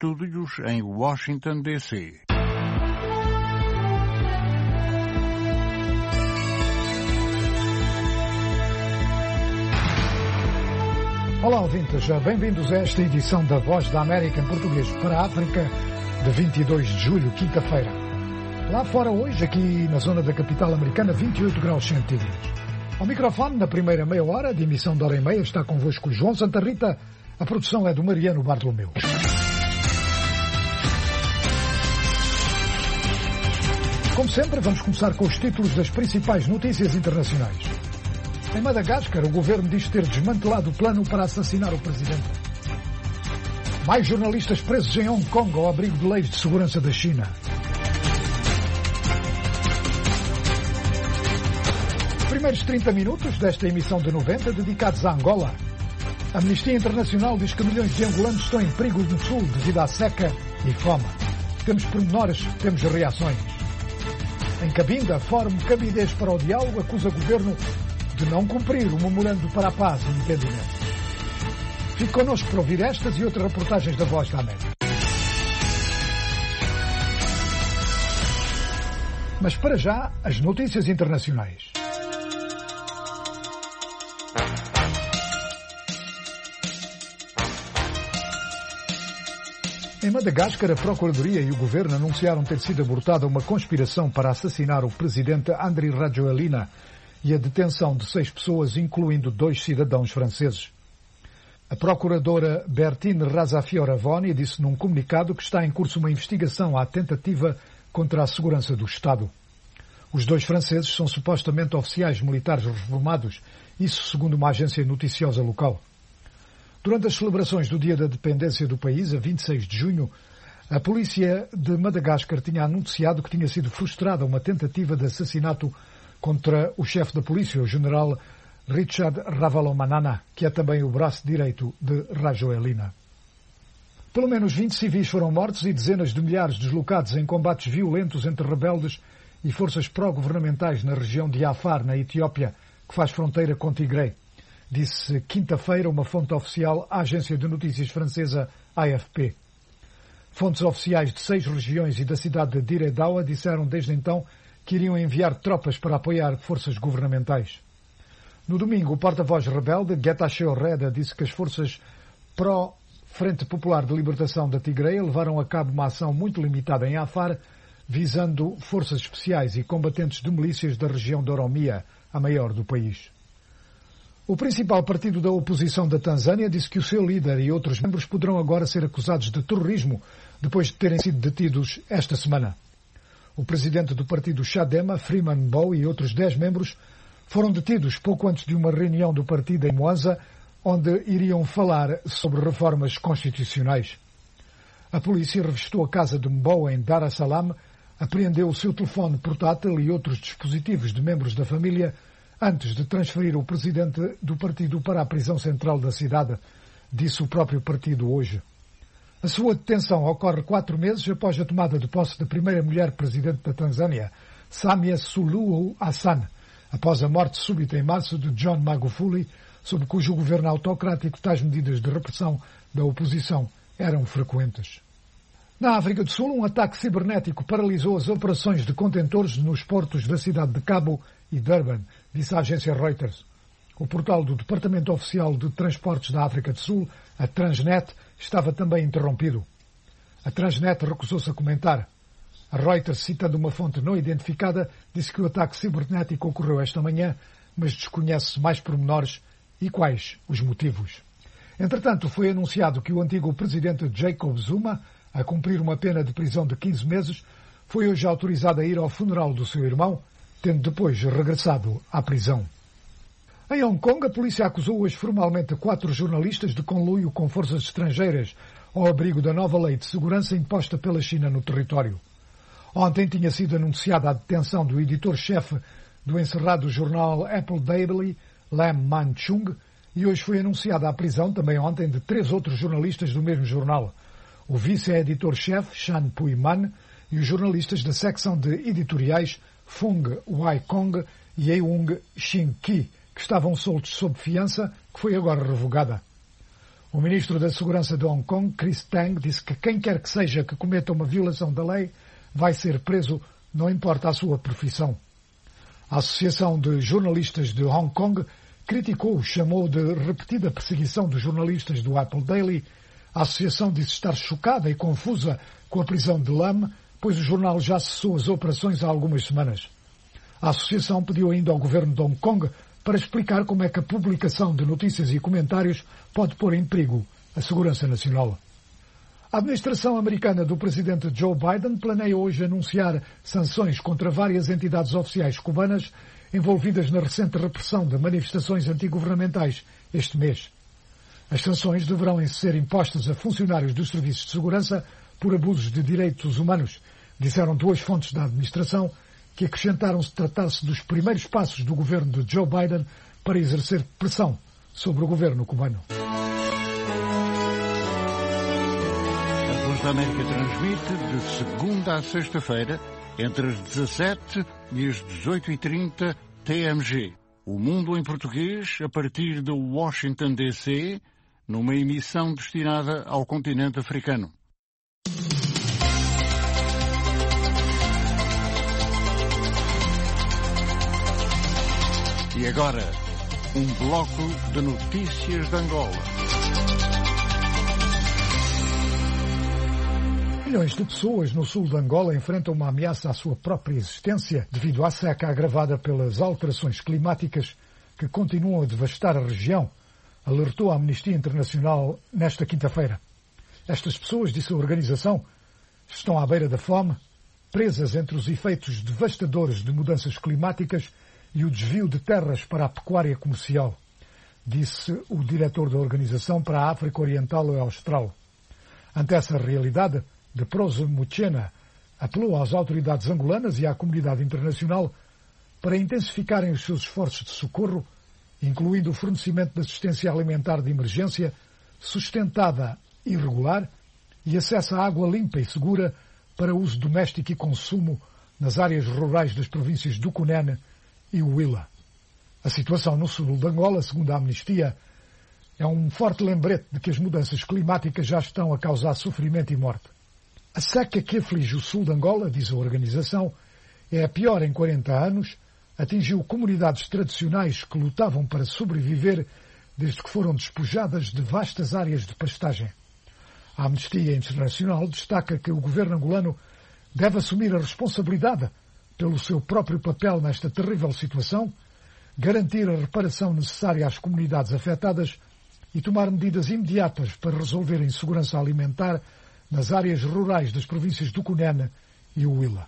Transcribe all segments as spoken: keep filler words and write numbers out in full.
estúdios em Washington, D C Olá, ouvintes, bem-vindos a esta edição da Voz da América em português para a África, de vinte e dois de julho, quinta-feira. Lá fora hoje, aqui na zona da capital americana, vinte e oito graus centígrados. Ao microfone, na primeira meia hora de emissão de hora e meia, está convosco João Santa Rita. A produção é do Mariano Bartolomeu. Como sempre, vamos começar com os títulos das principais notícias internacionais. Em Madagascar, o governo diz ter desmantelado o plano para assassinar o presidente. Mais jornalistas presos em Hong Kong ao abrigo de leis de segurança da China. Primeiros trinta minutos desta emissão de noventa dedicados a Angola. A Amnistia Internacional diz que milhões de angolanos estão em perigo no sul devido à seca e fome. Temos pormenores, temos reações. Em Cabinda, Fórum Cabidez para o Diálogo acusa o governo de não cumprir o memorando para a paz e entendimento. Fique connosco para ouvir estas e outras reportagens da Voz da América. Mas para já, as notícias internacionais. Em Madagascar, a Procuradoria e o Governo anunciaram ter sido abortada uma conspiração para assassinar o presidente Andry Rajoelina e a detenção de seis pessoas, incluindo dois cidadãos franceses. A procuradora Bertine Razafiore-Voni disse num comunicado que está em curso uma investigação à tentativa contra a segurança do Estado. Os dois franceses são supostamente oficiais militares reformados, isso segundo uma agência noticiosa local. Durante as celebrações do Dia da Dependência do país, a vinte e seis de junho, a polícia de Madagascar tinha anunciado que tinha sido frustrada uma tentativa de assassinato contra o chefe da polícia, o general Richard Ravalomanana, que é também o braço direito de Rajoelina. Pelo menos vinte civis foram mortos e dezenas de milhares deslocados em combates violentos entre rebeldes e forças pró-governamentais na região de Afar, na Etiópia, que faz fronteira com Tigray, disse quinta-feira uma fonte oficial à agência de notícias francesa A F P. Fontes oficiais de seis regiões e da cidade de Dire Dawa disseram desde então que iriam enviar tropas para apoiar forças governamentais. No domingo, o porta-voz rebelde, Getachew Reda, disse que as forças pró-Frente Popular de Libertação da Tigray levaram a cabo uma ação muito limitada em Afar, visando forças especiais e combatentes de milícias da região de Oromia, a maior do país. O principal partido da oposição da Tanzânia disse que o seu líder e outros membros poderão agora ser acusados de terrorismo depois de terem sido detidos esta semana. O presidente do partido Chadema, Freeman Mbowe, e outros dez membros foram detidos pouco antes de uma reunião do partido em Mwanza, onde iriam falar sobre reformas constitucionais. A polícia revistou a casa de Mbowe em Dar es Salaam, apreendeu o seu telefone portátil e outros dispositivos de membros da família antes de transferir o presidente do partido para a prisão central da cidade, disse o próprio partido hoje. A sua detenção ocorre quatro meses após a tomada de posse da primeira mulher presidente da Tanzânia, Samia Suluhu Hassan, após a morte súbita em março de John Magufuli, sob cujo governo autocrático tais medidas de repressão da oposição eram frequentes. Na África do Sul, um ataque cibernético paralisou as operações de contentores nos portos da cidade de Cabo e Durban, disse a agência Reuters. O portal do Departamento Oficial de Transportes da África do Sul, a Transnet, estava também interrompido. A Transnet recusou-se a comentar. A Reuters, citando uma fonte não identificada, disse que o ataque cibernético ocorreu esta manhã, mas desconhece mais pormenores e quais os motivos. Entretanto, foi anunciado que o antigo presidente Jacob Zuma, a cumprir uma pena de prisão de quinze meses, foi hoje autorizado a ir ao funeral do seu irmão, tendo depois regressado à prisão. Em Hong Kong, a polícia acusou hoje formalmente quatro jornalistas de conluio com forças estrangeiras ao abrigo da nova lei de segurança imposta pela China no território. Ontem tinha sido anunciada a detenção do editor-chefe do encerrado jornal Apple Daily, Lam Man-chung, e hoje foi anunciada a prisão, também ontem, de três outros jornalistas do mesmo jornal, o vice-editor-chefe Shan Pui-man e os jornalistas da secção de editoriais Fung Wai-kong e Eung Shin-ki, que estavam soltos sob fiança, que foi agora revogada. O ministro da Segurança de Hong Kong, Chris Tang, disse que quem quer que seja que cometa uma violação da lei vai ser preso, não importa a sua profissão. A Associação de Jornalistas de Hong Kong criticou, chamou de repetida perseguição dos jornalistas do Apple Daily. A associação disse estar chocada e confusa com a prisão de Lam, pois o jornal já cessou as operações há algumas semanas. A associação pediu ainda ao governo de Hong Kong para explicar como é que a publicação de notícias e comentários pode pôr em perigo a segurança nacional. A administração americana do presidente Joe Biden planeia hoje anunciar sanções contra várias entidades oficiais cubanas envolvidas na recente repressão de manifestações antigovernamentais este mês. As sanções deverão ser impostas a funcionários dos serviços de segurança por abusos de direitos humanos, disseram duas fontes da administração, que acrescentaram-se tratar-se dos primeiros passos do governo de Joe Biden para exercer pressão sobre o governo cubano. A Voz da América transmite de segunda a sexta-feira, entre as dezassete e as dezoito e trinta T M G. O Mundo em Português, a partir de Washington, D C, numa emissão destinada ao continente africano. E agora, um bloco de notícias de Angola. Milhões de pessoas no sul de Angola enfrentam uma ameaça à sua própria existência devido à seca agravada pelas alterações climáticas que continuam a devastar a região, alertou a Amnistia Internacional nesta quinta-feira. Estas pessoas, disse a organização, estão à beira da fome, presas entre os efeitos devastadores de mudanças climáticas e o desvio de terras para a pecuária comercial, disse o diretor da organização para a África Oriental e Austral. Ante essa realidade, de Proso Muchena apelou às autoridades angolanas e à comunidade internacional para intensificarem os seus esforços de socorro, incluindo o fornecimento de assistência alimentar de emergência, sustentada e regular, e acesso à água limpa e segura para uso doméstico e consumo nas áreas rurais das províncias do Cunene e Huila. A situação no sul de Angola, segundo a Amnistia, é um forte lembrete de que as mudanças climáticas já estão a causar sofrimento e morte. A seca que aflige o sul de Angola, diz a organização, é a pior em quarenta anos, atingiu comunidades tradicionais que lutavam para sobreviver desde que foram despojadas de vastas áreas de pastagem. A Amnistia Internacional destaca que o governo angolano deve assumir a responsabilidade pelo seu próprio papel nesta terrível situação, garantir a reparação necessária às comunidades afetadas e tomar medidas imediatas para resolver a insegurança alimentar nas áreas rurais das províncias do Cunene e Huila.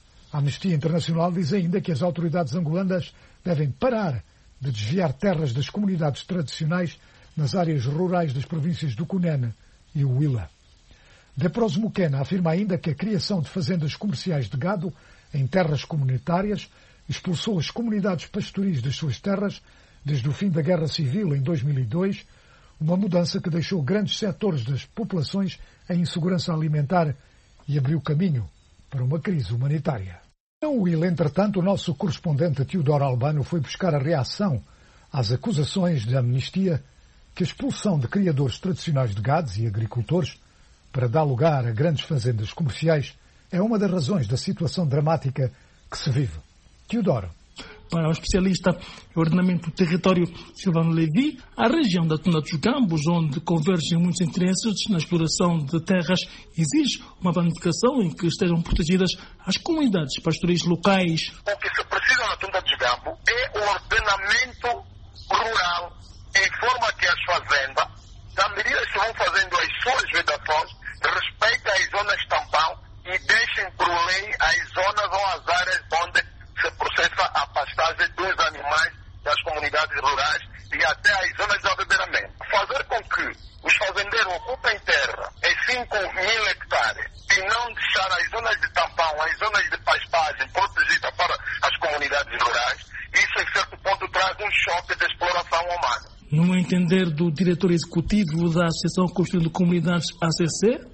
A Amnistia Internacional diz ainda que as autoridades angolanas devem parar de desviar terras das comunidades tradicionais nas áreas rurais das províncias do Cunene e Huila. Depros Muquena afirma ainda que a criação de fazendas comerciais de gado em terras comunitárias expulsou as comunidades pastoris das suas terras desde o fim da Guerra Civil em dois mil e dois, uma mudança que deixou grandes setores das populações em insegurança alimentar e abriu caminho para uma crise humanitária. Em Huila, entretanto, o nosso correspondente Teodoro Albano foi buscar a reação às acusações da Amnistia que a expulsão de criadores tradicionais de gados e agricultores para dar lugar a grandes fazendas comerciais é uma das razões da situação dramática que se vive. Teodoro. Para o especialista em ordenamento do território Silvano Levi, a região da Tuna dos Gambos, onde convergem muitos interesses na exploração de terras, exige uma planificação em que estejam protegidas as comunidades pastoris locais. O que se precisa na Tuna dos Gambos é o ordenamento rural, em forma que as fazendas, à medida que vão fazendo as suas vedações, respeitem as zonas tampão e deixem por lei as zonas ou as áreas onde se processa a pastagem dos animais das comunidades rurais e até as zonas de abeberamento. Fazer com que os fazendeiros ocupem terra em cinco mil hectares e não deixar as zonas de tampão, as zonas de pastagem protegidas para as comunidades rurais, isso em certo ponto traz um choque de exploração humana. No entender do diretor executivo da Associação Construindo Comunidades A C C,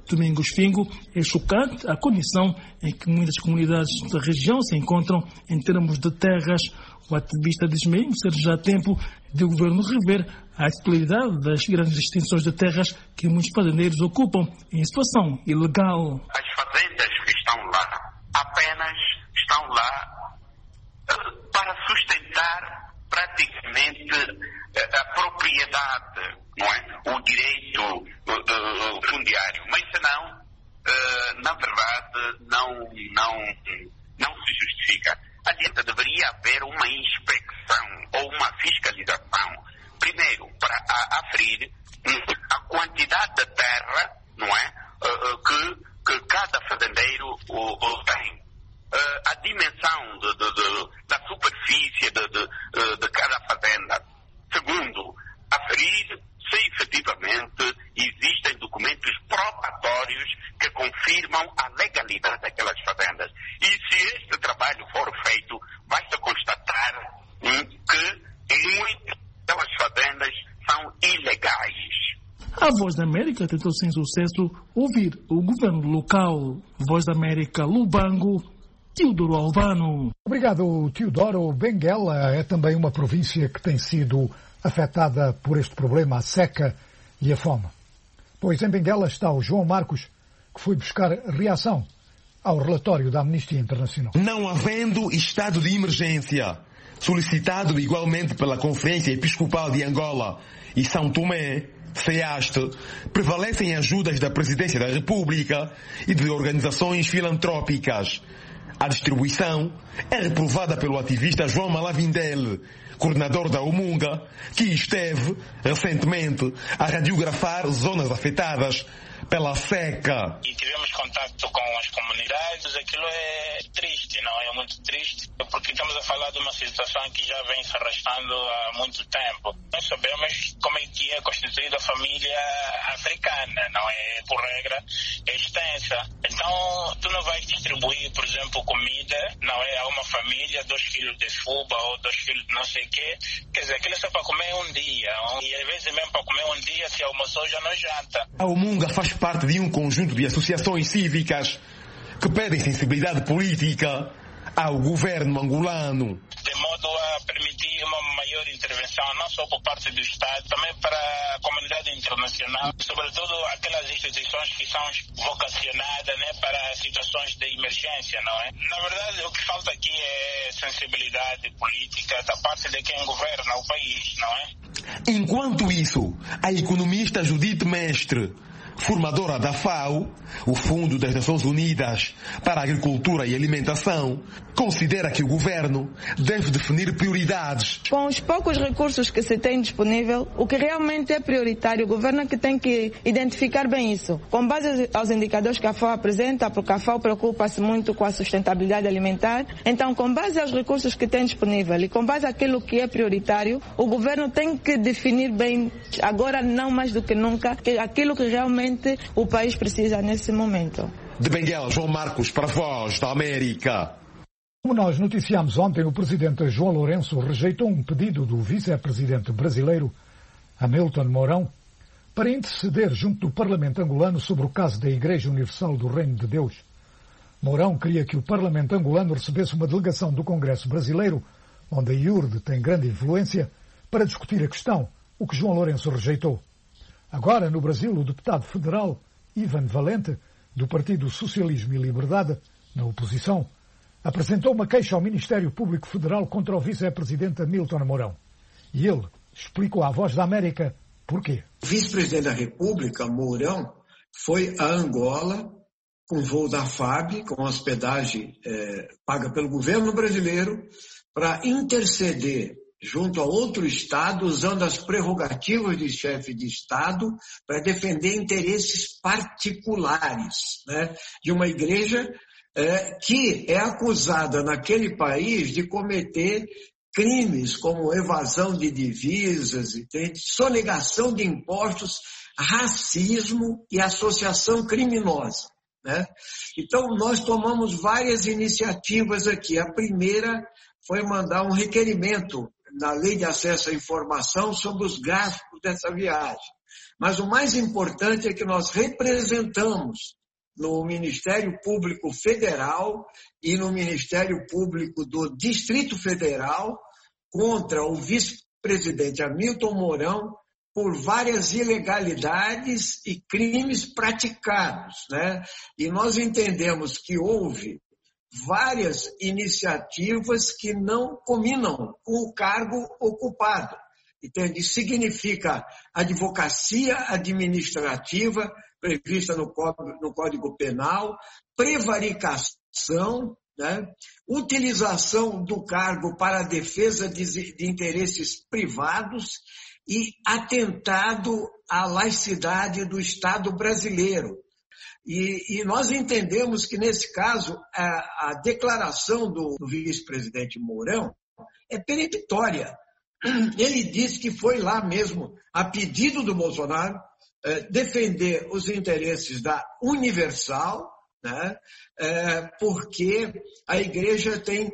Domingos Fingo, é chocante a condição em que muitas comunidades da região se encontram em termos de terras. O ativista diz mesmo ser já tempo de o governo rever a titularidade das grandes extensões de terras que muitos fazendeiros ocupam em situação ilegal. As fazendas que estão lá apenas estão lá uh, para sustentar praticamente uh, a propriedade, não é? O direito uh, uh, fundiário. Mas senão, uh, na verdade, não, não, não se justifica. Adianta, deveria haver uma inspeção ou uma fiscalização, primeiro, para aferir a quantidade de terra, não é, uh, que, que cada fazendeiro uh, uh, tem, uh, a dimensão de, de, de, da superfície de, de, uh, de cada fazenda. Segundo, aferir se efetivamente existem documentos probatórios que confirmam a legalidade daquelas fazendas. E se este trabalho for feito, vai-se constatar hum, que muitas delas fazendas são ilegais. A Voz da América tentou sem sucesso ouvir o governo local. Voz da América, Lubango, Teodoro Albano. Obrigado, Teodoro. Benguela é também uma província que tem sido afetada por este problema, a seca e a fome. Pois em Benguela está o João Marcos, que foi buscar reação ao relatório da Amnistia Internacional. Não havendo estado de emergência, solicitado igualmente pela Conferência Episcopal de Angola e São Tomé, CEASTE, prevalecem ajudas da Presidência da República e de organizações filantrópicas. A distribuição é reprovada pelo ativista João Malavindel, coordenador da Umunga, que esteve recentemente a radiografar zonas afetadas pela seca. E tivemos contato com as comunidades, aquilo é triste, não é? Muito triste, porque estamos a falar de uma situação que já vem se arrastando há muito tempo. Nós sabemos como é que é constituída a família africana, não é? Por regra, é extensa. Então, tu não vais distribuir, por exemplo, comida, não é? A uma família, dois quilos de fuba ou dois quilos de não sei o quê. Quer dizer, aquilo é só para comer um dia. E às vezes mesmo para comer um dia, se almoçou, já não janta. A Umunga faz parte de um conjunto de associações cívicas que pedem sensibilidade política ao governo angolano. De modo a permitir uma maior intervenção, não só por parte do Estado, também para a comunidade internacional, sobretudo aquelas instituições que são vocacionadas, né, para situações de emergência, não é? Na verdade, o que falta aqui é sensibilidade política da parte de quem governa o país, não é? Enquanto isso, a economista Judite Mestre, formadora da FAO, o Fundo das Nações Unidas para a Agricultura e Alimentação, considera que o governo deve definir prioridades. Com os poucos recursos que se tem disponível, o que realmente é prioritário, o governo é que tem que identificar bem isso. Com base aos indicadores que a FAO apresenta, porque a FAO preocupa-se muito com a sustentabilidade alimentar, então com base aos recursos que tem disponível e com base àquilo que é prioritário, o governo tem que definir bem, agora não mais do que nunca, aquilo que realmente o país precisa nesse momento. De Benguela, João Marcos, para a Voz da América. Como nós noticiámos ontem, o presidente João Lourenço rejeitou um pedido do vice-presidente brasileiro, Hamilton Mourão, para interceder junto do Parlamento angolano sobre o caso da Igreja Universal do Reino de Deus. Mourão queria que o Parlamento angolano recebesse uma delegação do Congresso brasileiro, onde a I U R D tem grande influência, para discutir a questão, o que João Lourenço rejeitou. Agora, no Brasil, o deputado federal Ivan Valente, do Partido Socialismo e Liberdade, na oposição, apresentou uma queixa ao Ministério Público Federal contra o vice-presidente Hamilton Mourão. E ele explicou à Voz da América porquê. O vice-presidente da República, Mourão, foi a Angola com voo da FAB, com hospedagem eh, paga pelo governo brasileiro, para interceder junto a outro Estado, usando as prerrogativas de chefe de Estado para defender interesses particulares, né, de uma igreja é, que é acusada naquele país de cometer crimes como evasão de divisas, sonegação de impostos, racismo e associação criminosa, né? Então, nós tomamos várias iniciativas aqui. A primeira foi mandar um requerimento na Lei de Acesso à Informação sobre os gastos dessa viagem. Mas o mais importante é que nós representamos no Ministério Público Federal e no Ministério Público do Distrito Federal contra o vice-presidente Hamilton Mourão por várias ilegalidades e crimes praticados, né? E nós entendemos que houve várias iniciativas que não combinam com o cargo ocupado. Entende? Significa advocacia administrativa prevista no Código, no Código Penal, prevaricação, né? Utilização do cargo para a defesa de, de interesses privados e atentado à laicidade do Estado brasileiro. E, e nós entendemos que, nesse caso, a, a declaração do, do vice-presidente Mourão é peremptória. Ele disse que foi lá mesmo, a pedido do Bolsonaro, eh, defender os interesses da Universal, né, eh, porque a igreja tem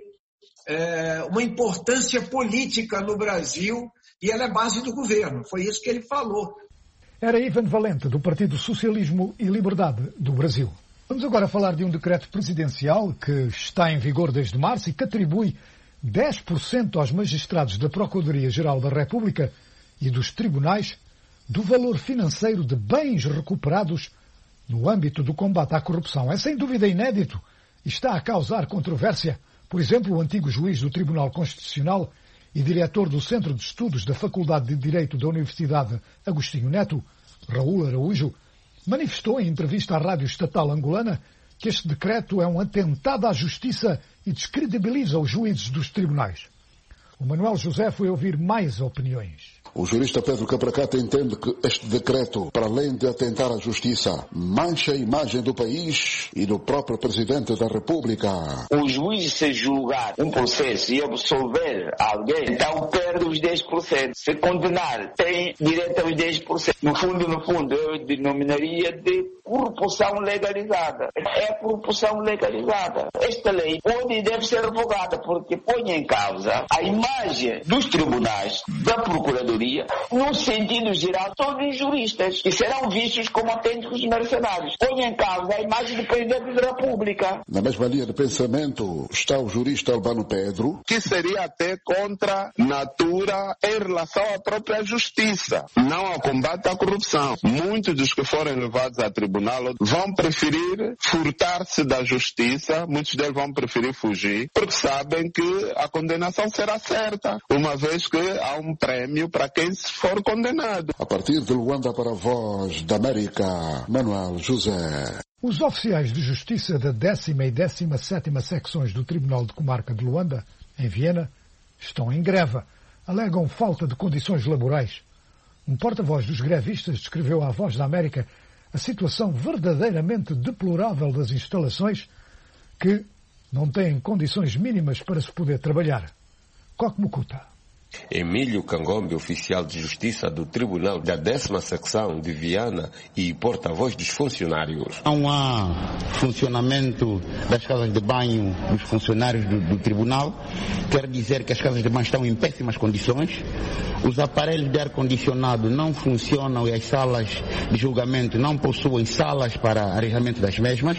eh, uma importância política no Brasil e ela é base do governo. Foi isso que ele falou. Era Ivan Valente, do Partido Socialismo e Liberdade do Brasil. Vamos agora falar de um decreto presidencial que está em vigor desde março e que atribui dez por cento aos magistrados da Procuradoria-Geral da República e dos tribunais do valor financeiro de bens recuperados no âmbito do combate à corrupção. É sem dúvida inédito e está a causar controvérsia. Por exemplo, o antigo juiz do Tribunal Constitucional e diretor do Centro de Estudos da Faculdade de Direito da Universidade Agostinho Neto, Raul Araújo, manifestou em entrevista à Rádio Estatal Angolana que este decreto é um atentado à justiça e descredibiliza os juízes dos tribunais. O Manuel José foi ouvir mais opiniões. O jurista Pedro Cabracata entende que este decreto, para além de atentar à justiça, mancha a imagem do país e do próprio Presidente da República. O juiz, se julgar um processo e absolver alguém, então perde os dez por cento. Se condenar, tem direito aos dez por cento. No fundo, no fundo, eu denominaria de corrupção legalizada. É corrupção legalizada. Esta lei pode e deve ser revogada porque põe em causa a imagem dos tribunais, da Procuradoria, no sentido geral, todos os juristas, que serão vistos como autênticos mercenários. Põe em causa a imagem do Presidente da República. Na mesma linha de pensamento está o jurista Albano Pedro, que seria até contra natura em relação à própria justiça, não ao combate à corrupção. Muitos dos que forem levados a tribunal vão preferir furtar-se da justiça, muitos deles vão preferir fugir, porque sabem que a condenação será certa, uma vez que há um prêmio para quem se for condenado. A partir de Luanda para a Voz da América, Manuel José. Os oficiais de justiça da décima e décima sétima secções do Tribunal de Comarca de Luanda, em Viena, estão em greve. Alegam falta de condições laborais. Um porta-voz dos grevistas descreveu à Voz da América a situação verdadeiramente deplorável das instalações que não têm condições mínimas para se poder trabalhar. Coque Mucuta. Emílio Cangombe, oficial de justiça do Tribunal da décima secção de Viana e porta-voz dos funcionários. Não há funcionamento das casas de banho dos funcionários do, do Tribunal. Quer dizer que as casas de banho estão em péssimas condições. Os aparelhos de ar-condicionado não funcionam e as salas de julgamento não possuem salas para arejamento das mesmas.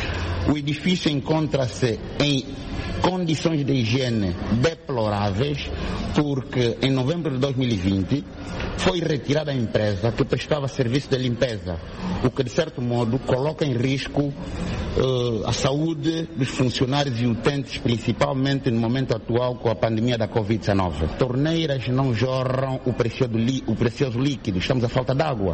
O edifício encontra-se em condições de higiene deploráveis, porque em novembro de dois mil e vinte foi retirada a empresa que prestava serviço de limpeza, o que de certo modo coloca em risco uh, a saúde dos funcionários e utentes, principalmente no momento atual com a pandemia da covid dezenove. Torneiras não jorram o precioso, o precioso líquido, estamos a falta d'água.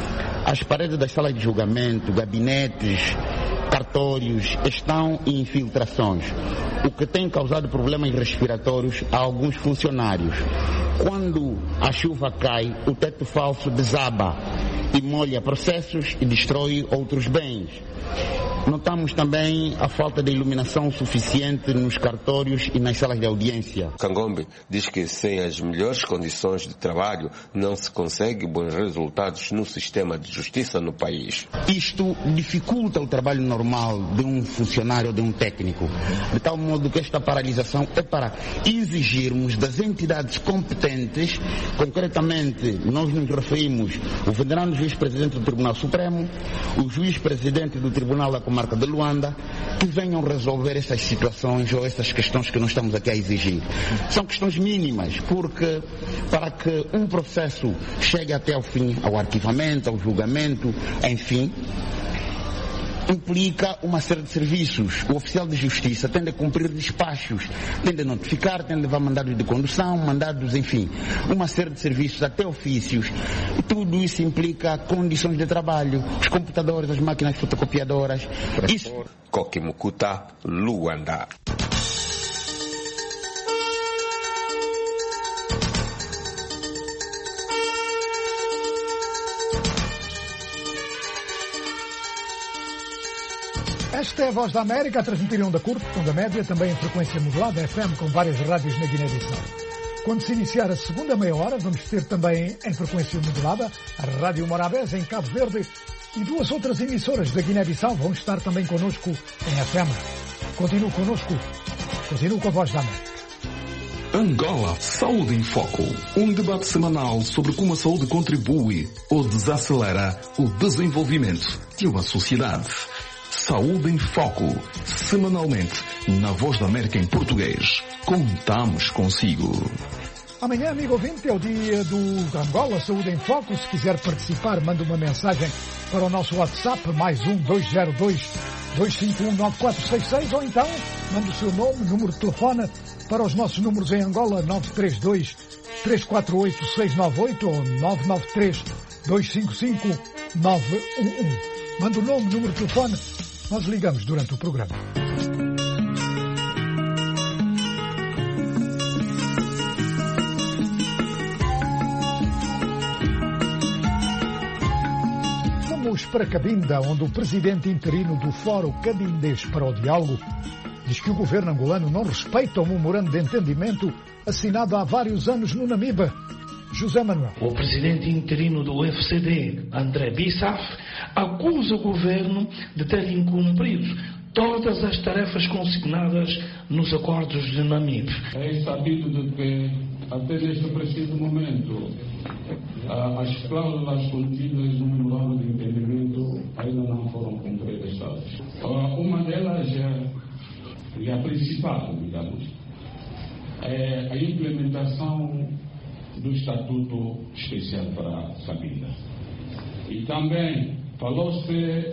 As paredes das salas de julgamento, gabinetes, cartórios estão em infiltrações, o que tem causado problemas respiratórios a alguns funcionários. Quando a chuva cai, o teto falso desaba e molha processos e destrói outros bens. Notamos também a falta de iluminação suficiente nos cartórios e nas salas de audiência. Kangombe diz que sem as melhores condições de trabalho não se consegue bons resultados no sistema de justiça no país. Isto dificulta o trabalho normal de um funcionário ou de um técnico, de tal modo que esta paralisação é para exigirmos das entidades competentes, concretamente nós nos referimos ao venerando juiz-presidente do Tribunal Supremo, o juiz-presidente do Tribunal da Comarca de Luanda, que venham resolver essas situações ou essas questões que nós estamos aqui a exigir. São questões mínimas, porque para que um processo chegue até ao fim, ao arquivamento, ao julgamento, enfim, implica uma série de serviços. O oficial de justiça tem de cumprir despachos, tem de notificar, tem de levar mandados de condução, mandados, enfim, uma série de serviços, até ofícios. E tudo isso implica condições de trabalho, os computadores, as máquinas fotocopiadoras. Isso... Kokimukuta, Luanda. Esta é a Voz da América, a transmitir em onda curta, onda média, também em frequência modulada, F M, com várias rádios na Guiné-Bissau. Quando se iniciar a segunda meia hora, vamos ter também em frequência modulada a Rádio Morabeza, em Cabo Verde, e duas outras emissoras da Guiné-Bissau vão estar também connosco em F M. Continue connosco, continue com a Voz da América. Angola Saúde em Foco, um debate semanal sobre como a saúde contribui ou desacelera o desenvolvimento de uma sociedade. Saúde em Foco, semanalmente, na Voz da América em português. Contamos consigo. Amanhã, amigo ouvinte, é o dia do Angola Saúde em Foco. Se quiser participar, manda uma mensagem para o nosso WhatsApp, mais um dois zero dois, dois cinco um, nove quatro seis seis, ou então manda o seu nome, número de telefone, para os nossos números em Angola, nove três dois, três quatro oito, seis nove oito ou nove nove três, dois cinco cinco, nove um um. Manda o nome, número de telefone, nós ligamos durante o programa. Vamos para Cabinda, onde o presidente interino do Fórum Cabindês para o Diálogo diz que o governo angolano não respeita o memorando de entendimento assinado há vários anos no Namibe. José Manuel. O presidente interino do U F C D, André Bissaf, acusa o governo de ter incumprido todas as tarefas consignadas nos acordos de Namibe. É sabido de que, até neste preciso momento, as cláusulas contidas no memorando de entendimento ainda não foram concretizadas. Uma delas é, e a principal, digamos, é a implementação do Estatuto Especial para Cabinda. E também falou-se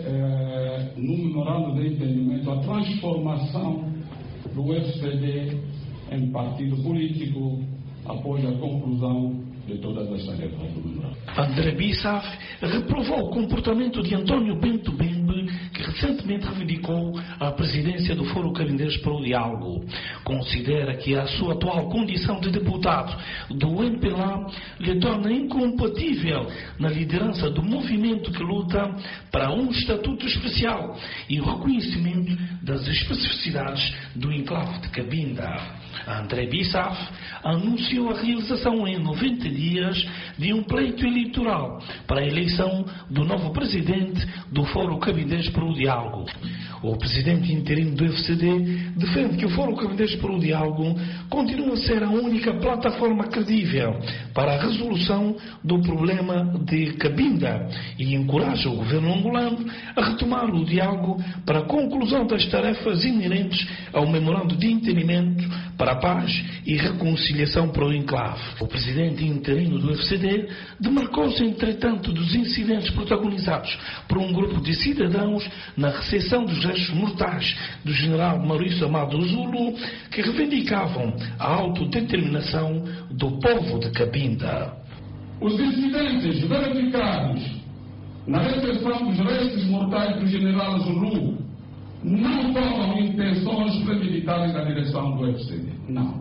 eh, no memorando de entendimento a transformação do U F C D em partido político após a conclusão de todas as tarefas do memorando. André Bissaf reprovou o comportamento de António Bento Bembe, que recentemente reivindicou a presidência do Fórum Cabindês para o Diálogo. Considera que a sua atual condição de deputado do M P L A lhe torna incompatível na liderança do movimento que luta para um estatuto especial e o reconhecimento das especificidades do enclave de Cabinda. André Bissaf anunciou a realização em noventa dias de um pleito eleitoral para a eleição do novo presidente do Fórum Cabindês para o Diálogo. O presidente interino do U F C D defende que o Fórum Cabindês para o Diálogo continua a ser a única plataforma credível para a resolução do problema de Cabinda e encoraja o governo angolano a retomar o diálogo para a conclusão das tarefas inerentes ao memorando de entendimento para a paz e reconciliação para o enclave. O presidente interino do U F C D demarcou-se, entretanto, dos incidentes protagonizados por um grupo de cidadãos na recepção dos restos mortais do general Maurício Amado Zulu, que reivindicavam a autodeterminação do povo de Cabinda. Os incidentes verificados na recepção dos restos mortais do general Zulu não foram intenções premeditadas da direção do U F C D. Não.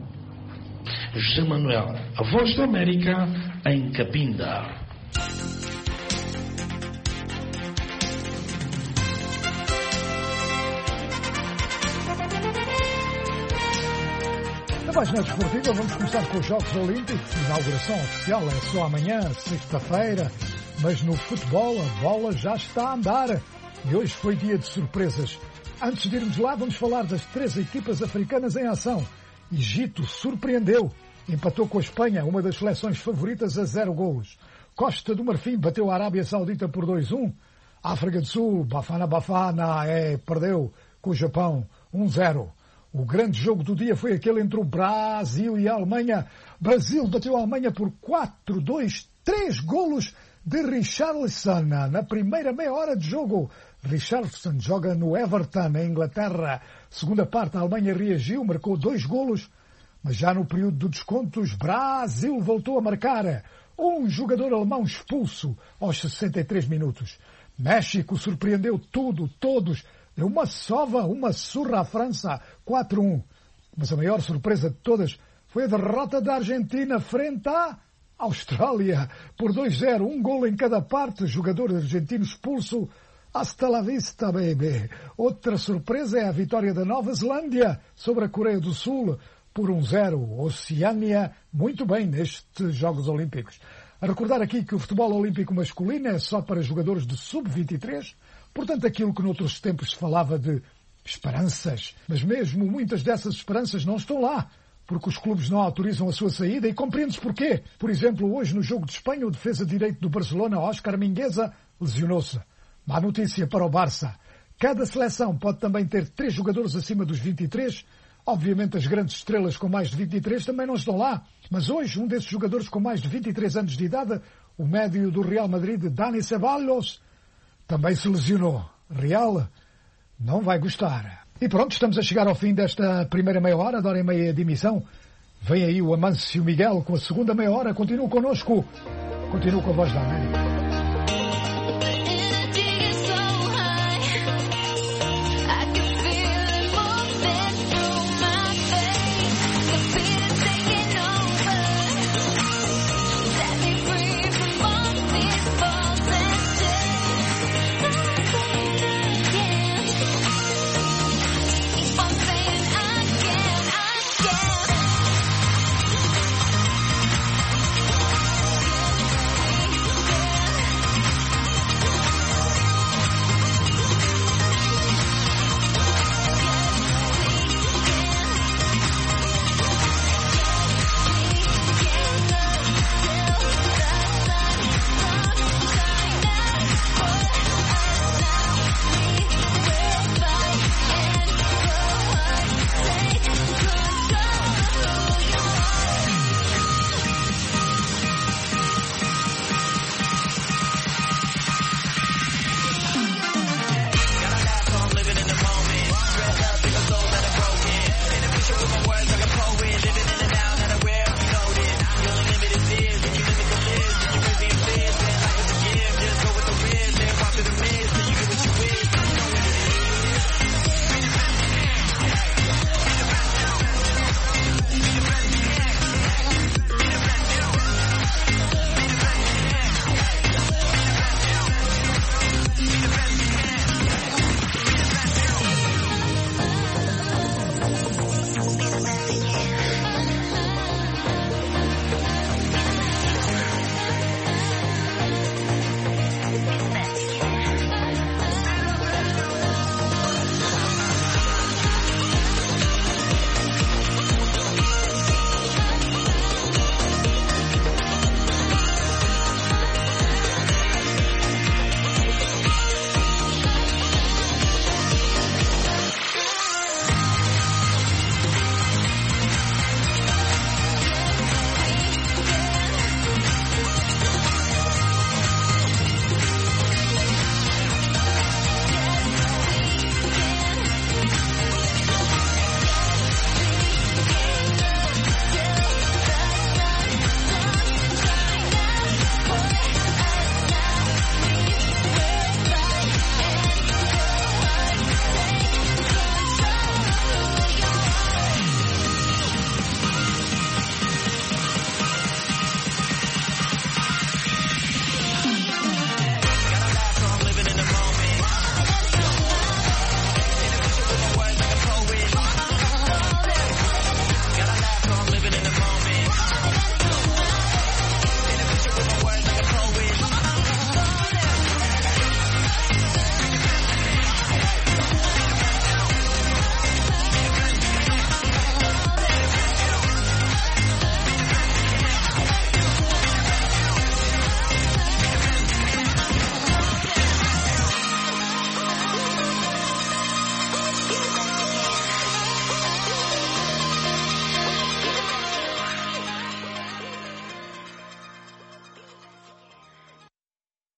José Manuel, a Voz da América, em Cabinda. página desportiva, vamos começar com os Jogos Olímpicos. A inauguração oficial é só amanhã, sexta-feira, mas no futebol a bola já está a andar e hoje foi dia de surpresas. Antes de irmos lá, vamos falar das três equipas africanas em ação. Egito surpreendeu, empatou com a Espanha, uma das seleções favoritas, a zero golos. Costa do Marfim bateu a Arábia Saudita por dois a um. África do Sul, Bafana Bafana, é, perdeu com o Japão um a zero. O grande jogo do dia foi aquele entre o Brasil e a Alemanha. Brasil bateu a Alemanha por quatro a dois, três golos de Richarlison na primeira meia hora de jogo. Richarlison joga no Everton, na Inglaterra. Segunda parte, a Alemanha reagiu, marcou dois golos, mas já no período de descontos, Brasil voltou a marcar. Um jogador alemão expulso aos sessenta e três minutos. México surpreendeu tudo, todos. Deu uma sova, uma surra à França, quatro a um. Mas a maior surpresa de todas foi a derrota da Argentina frente à Austrália por dois a zero. Um golo em cada parte, jogador argentino expulso. Hasta la vista, baby. Outra surpresa é a vitória da Nova Zelândia sobre a Coreia do Sul por um a zero. Oceânia, muito bem nestes Jogos Olímpicos. A recordar aqui que o futebol olímpico masculino é só para jogadores de sub vinte e três, portanto aquilo que noutros tempos se falava de esperanças. Mas mesmo muitas dessas esperanças não estão lá, porque os clubes não autorizam a sua saída e compreende-se porquê. Por exemplo, hoje no jogo de Espanha, o defesa direito do Barcelona, Óscar Mingueza, lesionou-se. Má notícia para o Barça. Cada seleção pode também ter três jogadores acima dos vinte e três. Obviamente as grandes estrelas com mais de vinte e três também não estão lá. Mas hoje um desses jogadores com mais de vinte e três anos de idade, o médio do Real Madrid, Dani Ceballos, também se lesionou. Real não vai gostar. E pronto, estamos a chegar ao fim desta primeira meia hora, da hora e meia de emissão. Vem aí o Amâncio Miguel com a segunda meia hora. Continua connosco. Continua com a Voz da América. Yeah.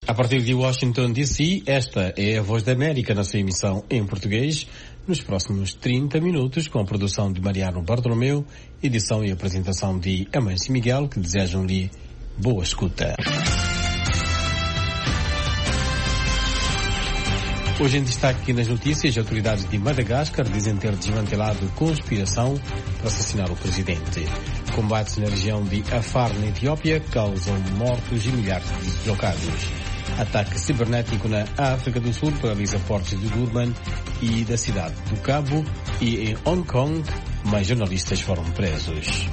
A partir de Washington, D C, esta é a Voz da América na sua emissão em português, nos próximos trinta minutos, com a produção de Mariano Bartolomeu, edição e apresentação de Amâncio Miguel, que desejam-lhe boa escuta. Hoje em destaque nas notícias, autoridades de Madagascar dizem ter desmantelado conspiração para assassinar o presidente. Combates na região de Afar, na Etiópia, causam mortos e milhares de deslocados. Ataque cibernético na África do Sul paralisa portos de Durban e da cidade do Cabo, e em Hong Kong, mais jornalistas foram presos.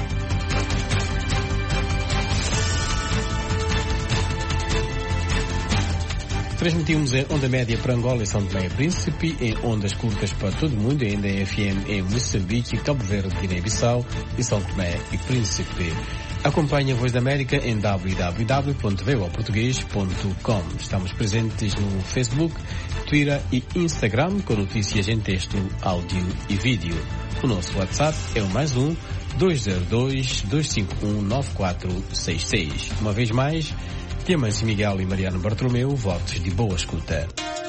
Transmitimos em onda média para Angola e São Tomé e Príncipe, em ondas curtas para todo o mundo, ainda em F M em Moçambique, Cabo Verde, Guiné-Bissau e São Tomé e Príncipe. Acompanhe a Voz da América em w w w ponto v o português ponto com. Estamos presentes no Facebook, Twitter e Instagram com notícias em texto, áudio e vídeo. O nosso WhatsApp é o mais um dois zero dois, dois cinco um, nove quatro seis seis. Uma vez mais, de Amâncio Miguel e Mariano Bartolomeu, votos de boa escuta.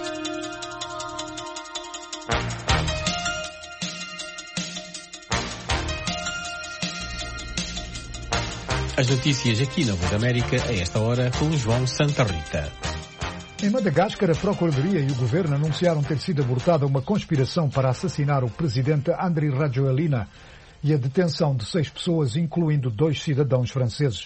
As notícias aqui na Voz da América, a esta hora, com João Santa Rita. Em Madagascar, a Procuradoria e o Governo anunciaram ter sido abortada uma conspiração para assassinar o presidente Andry Rajoelina e a detenção de seis pessoas, incluindo dois cidadãos franceses.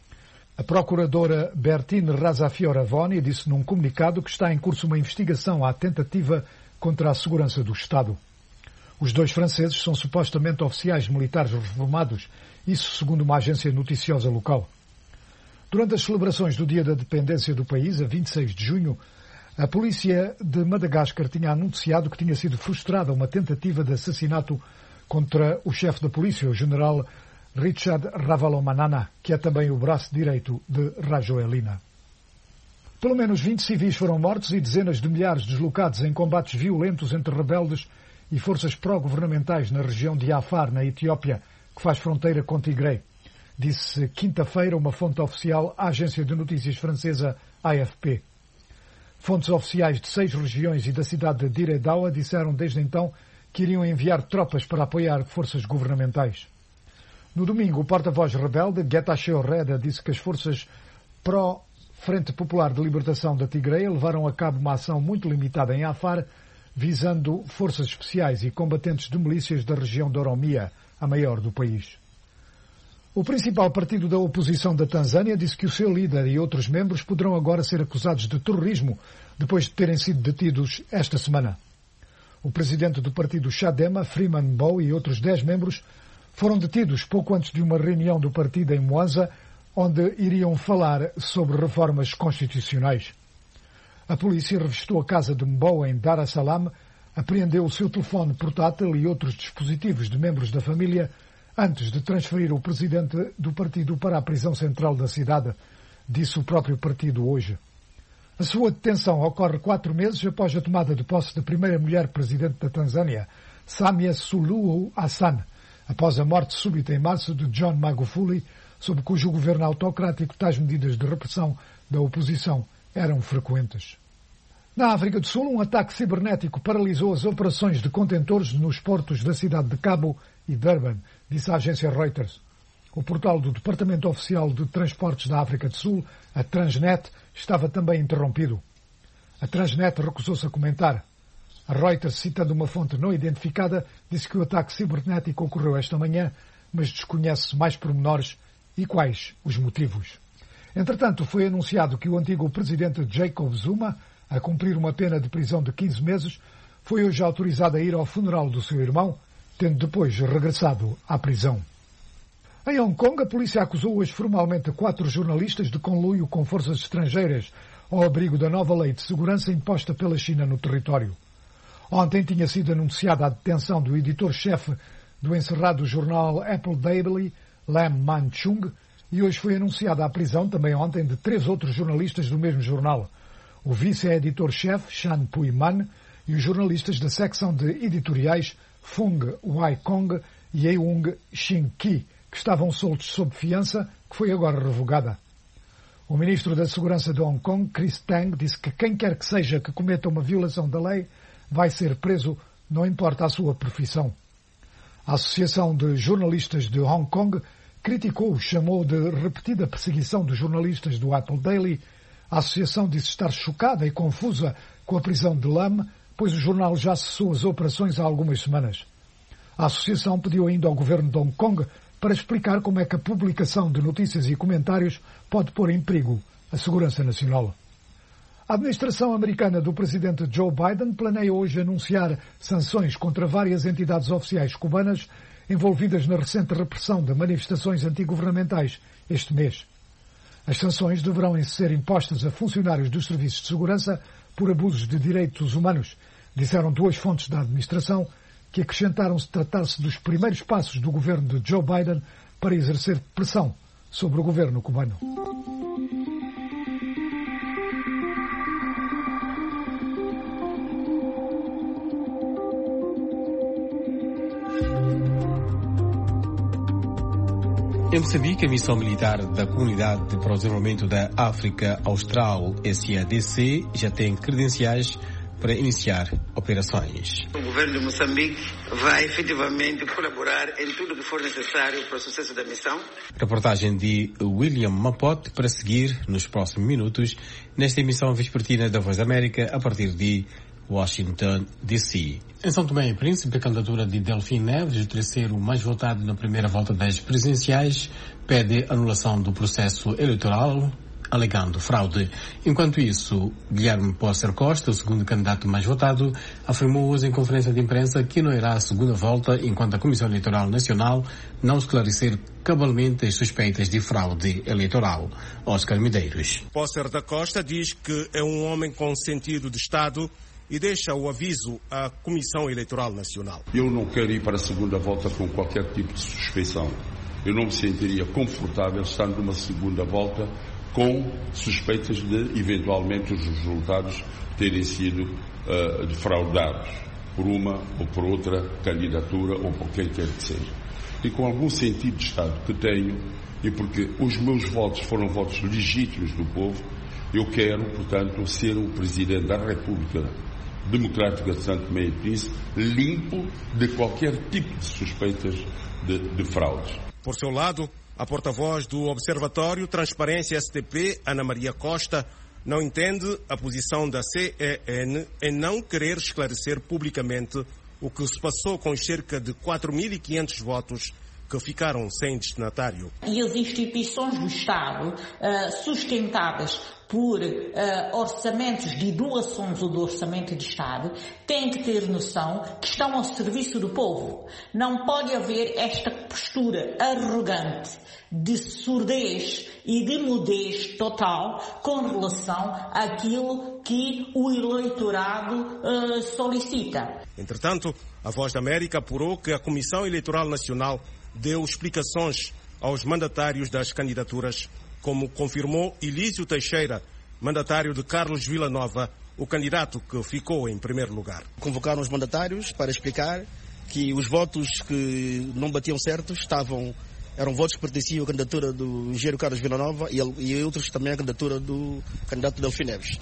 A procuradora Bertine Razafiore-Avoni disse num comunicado que está em curso uma investigação à tentativa contra a segurança do Estado. Os dois franceses são supostamente oficiais militares reformados, isso segundo uma agência noticiosa local. Durante as celebrações do Dia da Dependência do país, a vinte e seis de junho, a polícia de Madagascar tinha anunciado que tinha sido frustrada uma tentativa de assassinato contra o chefe da polícia, o general Richard Ravalomanana, que é também o braço direito de Rajoelina. Pelo menos vinte civis foram mortos e dezenas de milhares deslocados em combates violentos entre rebeldes e forças pró-governamentais na região de Afar, na Etiópia, que faz fronteira com Tigre, disse quinta-feira uma fonte oficial à agência de notícias francesa A F P. Fontes oficiais de seis regiões e da cidade de Dire Dawa disseram desde então que iriam enviar tropas para apoiar forças governamentais. No domingo, o porta-voz rebelde, Getachew Reda, disse que as forças pró-Frente Popular de Libertação da Tigreia levaram a cabo uma ação muito limitada em Afar, visando forças especiais e combatentes de milícias da região de Oromia, a maior do país. O principal partido da oposição da Tanzânia disse que o seu líder e outros membros poderão agora ser acusados de terrorismo depois de terem sido detidos esta semana. O presidente do partido Chadema, Freeman Mbowe, e outros dez membros foram detidos pouco antes de uma reunião do partido em Mwanza, onde iriam falar sobre reformas constitucionais. A polícia revistou a casa de Mbowe em Dar es Salaam, apreendeu o seu telefone portátil e outros dispositivos de membros da família antes de transferir o presidente do partido para a prisão central da cidade, disse o próprio partido hoje. A sua detenção ocorre quatro meses após a tomada de posse da primeira mulher presidente da Tanzânia, Samia Suluhu Hassan, após a morte súbita em março de John Magufuli, sob cujo governo autocrático tais medidas de repressão da oposição eram frequentes. Na África do Sul, um ataque cibernético paralisou as operações de contentores nos portos da cidade de Cabo e Durban, disse a agência Reuters. O portal do Departamento Oficial de Transportes da África do Sul, a Transnet, estava também interrompido. A Transnet recusou-se a comentar. A Reuters, citando uma fonte não identificada, disse que o ataque cibernético ocorreu esta manhã, mas desconhece mais pormenores e quais os motivos. Entretanto, foi anunciado que o antigo presidente Jacob Zuma, a cumprir uma pena de prisão de quinze meses, foi hoje autorizado a ir ao funeral do seu irmão, tendo depois regressado à prisão. Em Hong Kong, a polícia acusou hoje formalmente quatro jornalistas de conluio com forças estrangeiras ao abrigo da nova lei de segurança imposta pela China no território. Ontem tinha sido anunciada a detenção do editor-chefe do encerrado jornal Apple Daily, Lam Man-chung, e hoje foi anunciada a prisão, também ontem, de três outros jornalistas do mesmo jornal. O vice-editor-chefe, Shan Pui-man, e os jornalistas da secção de editoriais Fung Wai-kong e Yeung Shin-ki, que estavam soltos sob fiança, que foi agora revogada. O ministro da Segurança de Hong Kong, Chris Tang, disse que quem quer que seja que cometa uma violação da lei vai ser preso, não importa a sua profissão. A Associação de Jornalistas de Hong Kong criticou, chamou de repetida perseguição dos jornalistas do Apple Daily. A associação disse estar chocada e confusa com a prisão de Lam, pois o jornal já cessou as operações há algumas semanas. A associação pediu ainda ao governo de Hong Kong para explicar como é que a publicação de notícias e comentários pode pôr em perigo a segurança nacional. A administração americana do presidente Joe Biden planeia hoje anunciar sanções contra várias entidades oficiais cubanas envolvidas na recente repressão de manifestações antigovernamentais este mês. As sanções deverão ser impostas a funcionários dos serviços de segurança por abusos de direitos humanos, disseram duas fontes da administração, que acrescentaram-se tratar-se dos primeiros passos do governo de Joe Biden para exercer pressão sobre o governo cubano. Em Moçambique, a missão militar da Comunidade para o Desenvolvimento da África Austral, S A D C, já tem credenciais para iniciar operações. O governo de Moçambique vai efetivamente colaborar em tudo o que for necessário para o sucesso da missão. Reportagem de William Mapote para seguir nos próximos minutos nesta emissão vespertina da Voz da América a partir de Washington, D C. Em São Tomé e Príncipe, a candidatura de Delfim Neves, o terceiro mais votado na primeira volta das presidenciais, pede anulação do processo eleitoral, alegando fraude. Enquanto isso, Guilherme Pócer Costa, o segundo candidato mais votado, afirmou hoje em conferência de imprensa que não irá à segunda volta enquanto a Comissão Eleitoral Nacional não esclarecer cabalmente as suspeitas de fraude eleitoral. Oscar Medeiros. Pócer da Costa diz que é um homem com sentido de Estado e deixa o aviso à Comissão Eleitoral Nacional. Eu não quero ir para a segunda volta com qualquer tipo de suspeição. Eu não me sentiria confortável estando numa segunda volta com suspeitas de, eventualmente, os resultados terem sido uh, defraudados por uma ou por outra candidatura ou por quem quer que seja. E com algum sentido de Estado que tenho, e porque os meus votos foram votos legítimos do povo, eu quero, portanto, ser o Presidente da República Democrática de Santo Tomé e Príncipe limpo de qualquer tipo de suspeitas de, de fraudes. Por seu lado, a porta-voz do Observatório Transparência S T P, Ana Maria Costa, não entende a posição da C E N em não querer esclarecer publicamente o que se passou com os cerca de quatro mil e quinhentos votos que ficaram sem destinatário. E as instituições do Estado, uh, sustentadas por uh, orçamentos de doações ou do orçamento de Estado, têm que ter noção que estão ao serviço do povo. Não pode haver esta postura arrogante de surdez e de mudez total com relação àquilo que o eleitorado uh, solicita. Entretanto, a Voz da América apurou que a Comissão Eleitoral Nacional deu explicações aos mandatários das candidaturas, como confirmou Elísio Teixeira, mandatário de Carlos Villanova, o candidato que ficou em primeiro lugar. Convocaram os mandatários para explicar que os votos que não batiam certo estavam, eram votos que pertenciam à candidatura do engenheiro Carlos Villanova e, e outros também à candidatura do candidato Delfim Neves.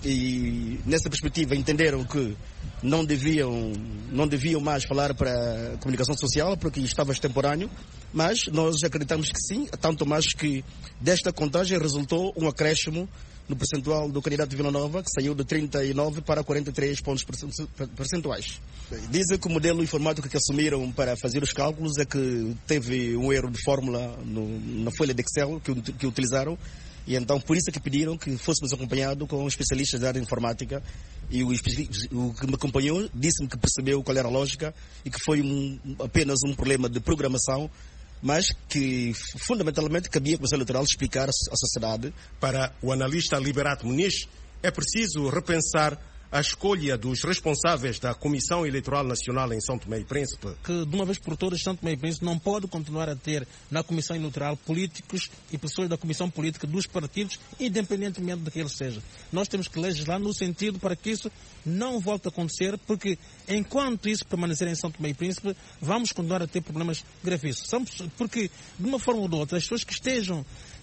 E nessa perspectiva entenderam que não deviam, não deviam mais falar para a comunicação social porque estava extemporâneo, mas nós acreditamos que sim, tanto mais que desta contagem resultou um acréscimo no percentual do candidato Villanova, que saiu de trinta e nove para quarenta e três pontos percentuais. Dizem que o modelo informático que assumiram para fazer os cálculos é que teve um erro de fórmula no, na folha de Excel que, que utilizaram. E então, por isso é que pediram que fôssemos acompanhados com especialistas da área de informática. E o, o que me acompanhou disse-me que percebeu qual era a lógica e que foi um, apenas um problema de programação, mas que fundamentalmente cabia a Comissão Eleitoral explicar à sociedade. Para o analista Liberato Muniz, é preciso repensar a escolha dos responsáveis da Comissão Eleitoral Nacional em São Tomé e Príncipe. Que de uma vez por todas São Tomé e Príncipe não pode continuar a ter na Comissão Eleitoral políticos e pessoas da Comissão Política dos partidos, independentemente de que eles sejam. Nós temos que legislar no sentido para que isso não volte a acontecer, porque enquanto isso permanecer em São Tomé e Príncipe, vamos continuar a ter problemas gravíssimos. Porque, de uma forma ou de outra, as pessoas que estejam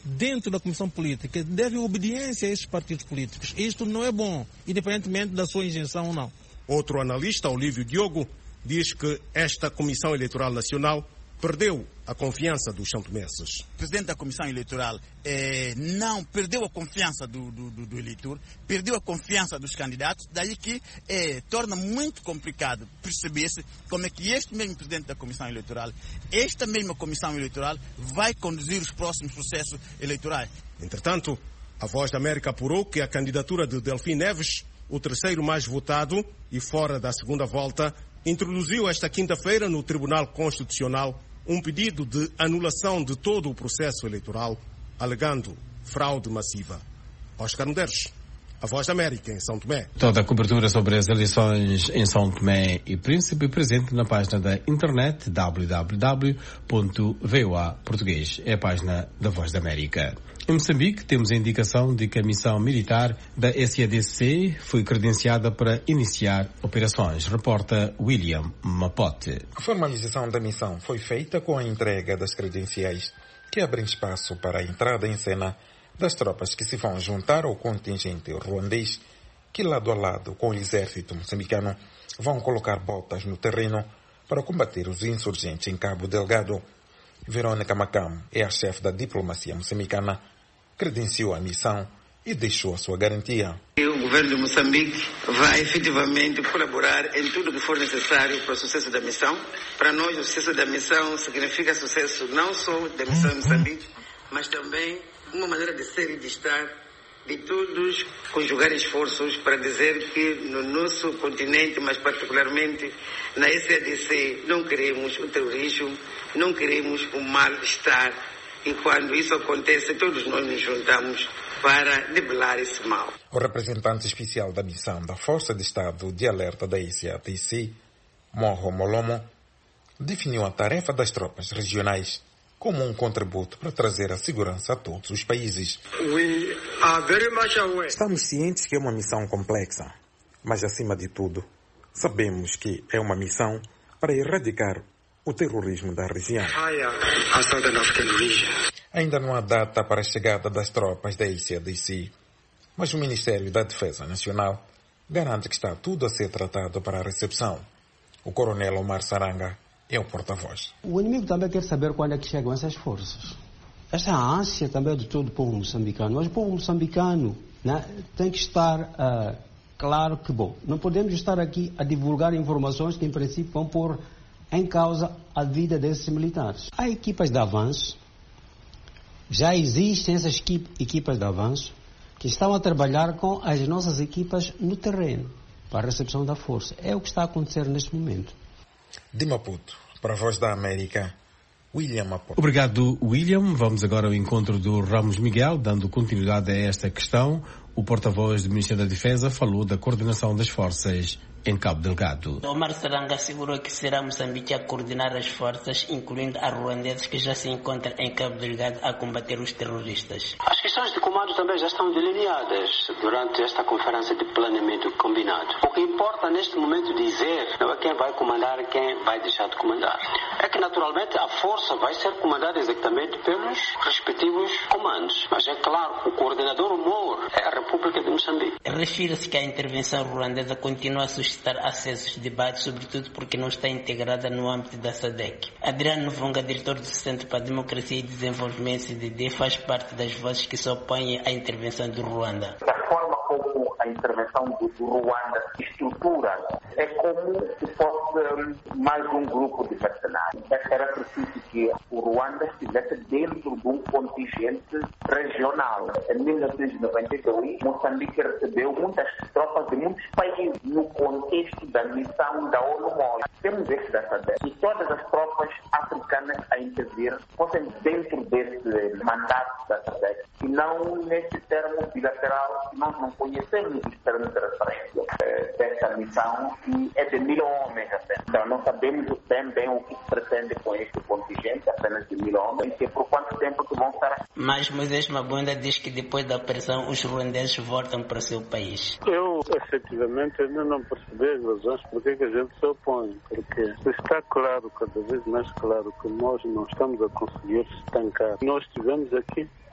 dentro da comissão política devem obediência a esses partidos políticos. Isto não é bom, independentemente da sua injeção ou não. Outro analista, Olívio Diogo, diz que esta Comissão Eleitoral Nacional perdeu a confiança dos santomenses. O presidente da Comissão Eleitoral eh, não perdeu a confiança do, do, do, do eleitor, perdeu a confiança dos candidatos, daí que eh, torna muito complicado perceber-se como é que este mesmo presidente da Comissão Eleitoral, esta mesma Comissão Eleitoral, vai conduzir os próximos processos eleitorais. Entretanto, a Voz da América apurou que a candidatura de Delfim Neves, o terceiro mais votado e fora da segunda volta, introduziu esta quinta-feira no Tribunal Constitucional um pedido de anulação de todo o processo eleitoral, alegando fraude massiva. Oscar Medeiros, a Voz da América, em São Tomé. Toda a cobertura sobre as eleições em São Tomé e Príncipe presente na página da internet w w w ponto v o a português. É a página da Voz da América. Em Moçambique, temos a indicação de que a missão militar da S A D C foi credenciada para iniciar operações. Reporta William Mapote. A formalização da missão foi feita com a entrega das credenciais que abrem espaço para a entrada em cena das tropas que se vão juntar ao contingente ruandês que, lado a lado com o exército moçambicano, vão colocar botas no terreno para combater os insurgentes em Cabo Delgado. Verônica Macam é a chefe da diplomacia moçambicana, credenciou a missão e deixou a sua garantia. O governo de Moçambique vai efetivamente colaborar em tudo que for necessário para o sucesso da missão. Para nós, o sucesso da missão significa sucesso não só da missão em Moçambique, mas também uma maneira de ser e de estar de todos conjugar esforços para dizer que no nosso continente, mas particularmente na S A D C, não queremos o terrorismo, não queremos o mal-estar. E quando isso acontece, todos nós nos juntamos para debelar esse mal. O representante especial da missão da Força de Estado de Alerta da S A D C, Morro Molomo, definiu a tarefa das tropas regionais como um contributo para trazer a segurança a todos os países. We are very much aware. Estamos cientes que é uma missão complexa, mas acima de tudo, sabemos que é uma missão para erradicar o terrorismo da região. Ainda não há data para a chegada das tropas da S A D C, mas o Ministério da Defesa Nacional garante que está tudo a ser tratado para a recepção. O coronel Omar Saranga é o porta-voz. O inimigo também quer saber quando é que chegam essas forças. Essa é a ânsia também de todo o povo moçambicano. Mas o povo moçambicano, né, tem que estar uh, claro que, bom, não podemos estar aqui a divulgar informações que, em princípio, vão pôr em causa a vida desses militares. Há equipas de avanço, já existem essas equipas de avanço que estão a trabalhar com as nossas equipas no terreno para a recepção da força. É o que está a acontecer neste momento. De Maputo, para a Voz da América, William Maputo. Obrigado, William. Vamos agora ao encontro do Ramos Miguel, dando continuidade a esta questão. O porta-voz do Ministério da Defesa falou da coordenação das forças em Cabo Delgado. Omar Saranga assegurou que será Moçambique a coordenar as forças, incluindo as ruandeses que já se encontram em Cabo Delgado a combater os terroristas. As questões de comando também já estão delineadas durante esta conferência de planeamento combinado. O que importa neste momento dizer não é quem vai comandar e quem vai deixar de comandar. É que naturalmente a força vai ser comandada exatamente pelos respectivos comandos. Mas é claro, o coordenador mor é a República de Moçambique. Refere-se que a intervenção ruandesa continua a suscitar acessos de debate, sobretudo porque não está integrada no âmbito da SADC. Adriano Vunga, diretor do Centro para a Democracia e Desenvolvimento C D D, faz parte das vozes que se opõem à intervenção do Ruanda. A forma como a intervenção do, do Ruanda se estrutura é como se fosse mais um grupo de mercenários. Era preciso que o Ruanda estivesse dentro de um contingente regional. Em mil novecentos e noventa e dois, Moçambique recebeu muitas tropas de muitos países no contexto da missão da ONU. Temos este da SADC e todas as tropas africanas a intervir fossem dentro desse mandato da SADC e não nesse termo bilateral que nós não conhecemos os termos de referência desta missão, que é de mil homens apenas. Então não sabemos bem, bem o que se pretende com este contingente apenas de mil homens e por quanto tempo que vão estar. Mas Moisés Mabunda diz que depois da operação os ruandeses voltam para o seu país. Eu, efetivamente, ainda não percebi as razões porque que a gente se opõe, porque está claro, cada vez mais claro, que nós não estamos a conseguir estancar. Nós estivemos aqui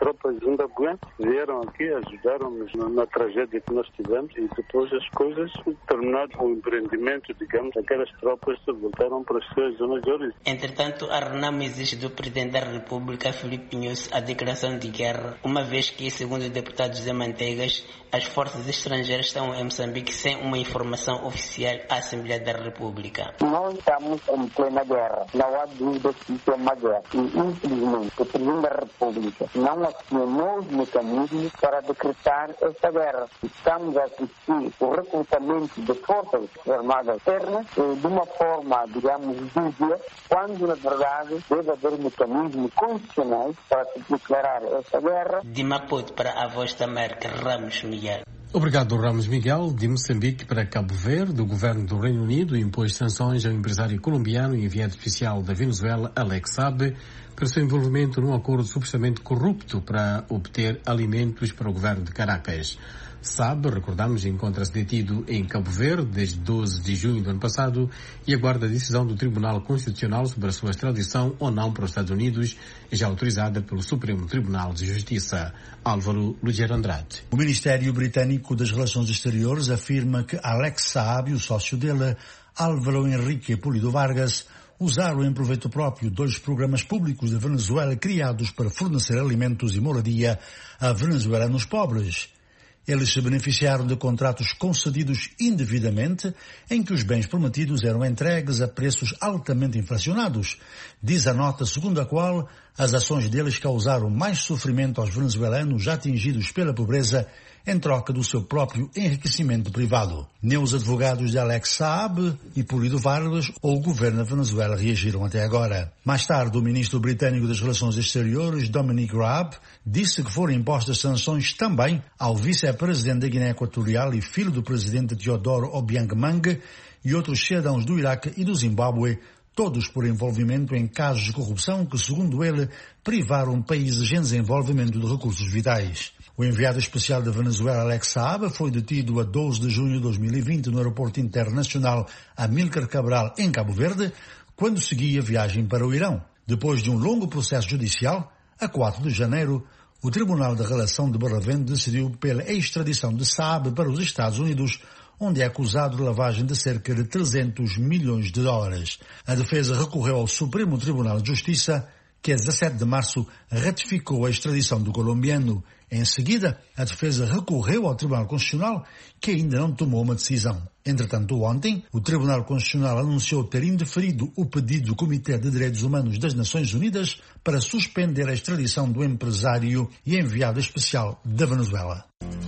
tropas zimbabuenses vieram aqui, ajudaram-nos na, na tragédia que nós tivemos e depois as coisas, terminado o empreendimento, digamos, aquelas tropas voltaram para as suas zonas de origem. Entretanto, a Renamo exige do Presidente da República, Filipe Nunes, a declaração de guerra, uma vez que, segundo o deputado José Manteigas, as forças estrangeiras estão em Moçambique sem uma informação oficial à Assembleia da República. Nós estamos em plena guerra. Não há dúvida que isso é uma guerra. E, infelizmente, o Presidente da República não acionou os mecanismos para decretar esta guerra. Estamos a assistir o recrutamento de forças armadas externas de uma forma, digamos, dúbia, quando, na verdade, deve haver mecanismos constitucionais para se declarar esta guerra. De Maputo para a Voz da América, Ramos Miguel. Obrigado, Ramos Miguel. De Moçambique para Cabo Verde, o governo do Reino Unido impôs sanções ao empresário colombiano e enviado especial da Venezuela, Alex Saab, por seu envolvimento num acordo supostamente corrupto para obter alimentos para o governo de Caracas. Saab, recordamos, encontra-se detido em Cabo Verde desde doze de junho do ano passado e aguarda a decisão do Tribunal Constitucional sobre a sua extradição ou não para os Estados Unidos, já autorizada pelo Supremo Tribunal de Justiça. Álvaro Lugero Andrade. O Ministério Britânico das Relações Exteriores afirma que Alex Saab e o sócio dele, Álvaro Henrique Pulido Vargas, usaram em proveito próprio dois programas públicos da Venezuela criados para fornecer alimentos e moradia a venezuelanos pobres. Eles se beneficiaram de contratos concedidos indevidamente, em que os bens prometidos eram entregues a preços altamente inflacionados. Diz a nota segundo a qual as ações deles causaram mais sofrimento aos venezuelanos já atingidos pela pobreza em troca do seu próprio enriquecimento privado. Nem os advogados de Alex Saab e Pulido Vargas ou o governo da Venezuela reagiram até agora. Mais tarde, o ministro britânico das Relações Exteriores, Dominic Raab, disse que foram impostas sanções também ao vice-presidente da Guiné Equatorial e filho do presidente Teodoro Obiang Mang e outros cidadãos do Iraque e do Zimbábue, todos por envolvimento em casos de corrupção que, segundo ele, privaram países em desenvolvimento de recursos vitais. O enviado especial da Venezuela, Alex Saab, foi detido a doze de junho de dois mil e vinte no aeroporto internacional Amílcar Cabral, em Cabo Verde, quando seguia viagem para o Irão. Depois de um longo processo judicial, a quatro de janeiro, o Tribunal da Relação de Barlavento decidiu pela extradição de Saab para os Estados Unidos, onde é acusado de lavagem de cerca de trezentos milhões de dólares. A defesa recorreu ao Supremo Tribunal de Justiça, que a dezassete de março ratificou a extradição do colombiano. Em seguida, a defesa recorreu ao Tribunal Constitucional, que ainda não tomou uma decisão. Entretanto, ontem, o Tribunal Constitucional anunciou ter indeferido o pedido do Comitê de Direitos Humanos das Nações Unidas para suspender a extradição do empresário e enviado especial da Venezuela.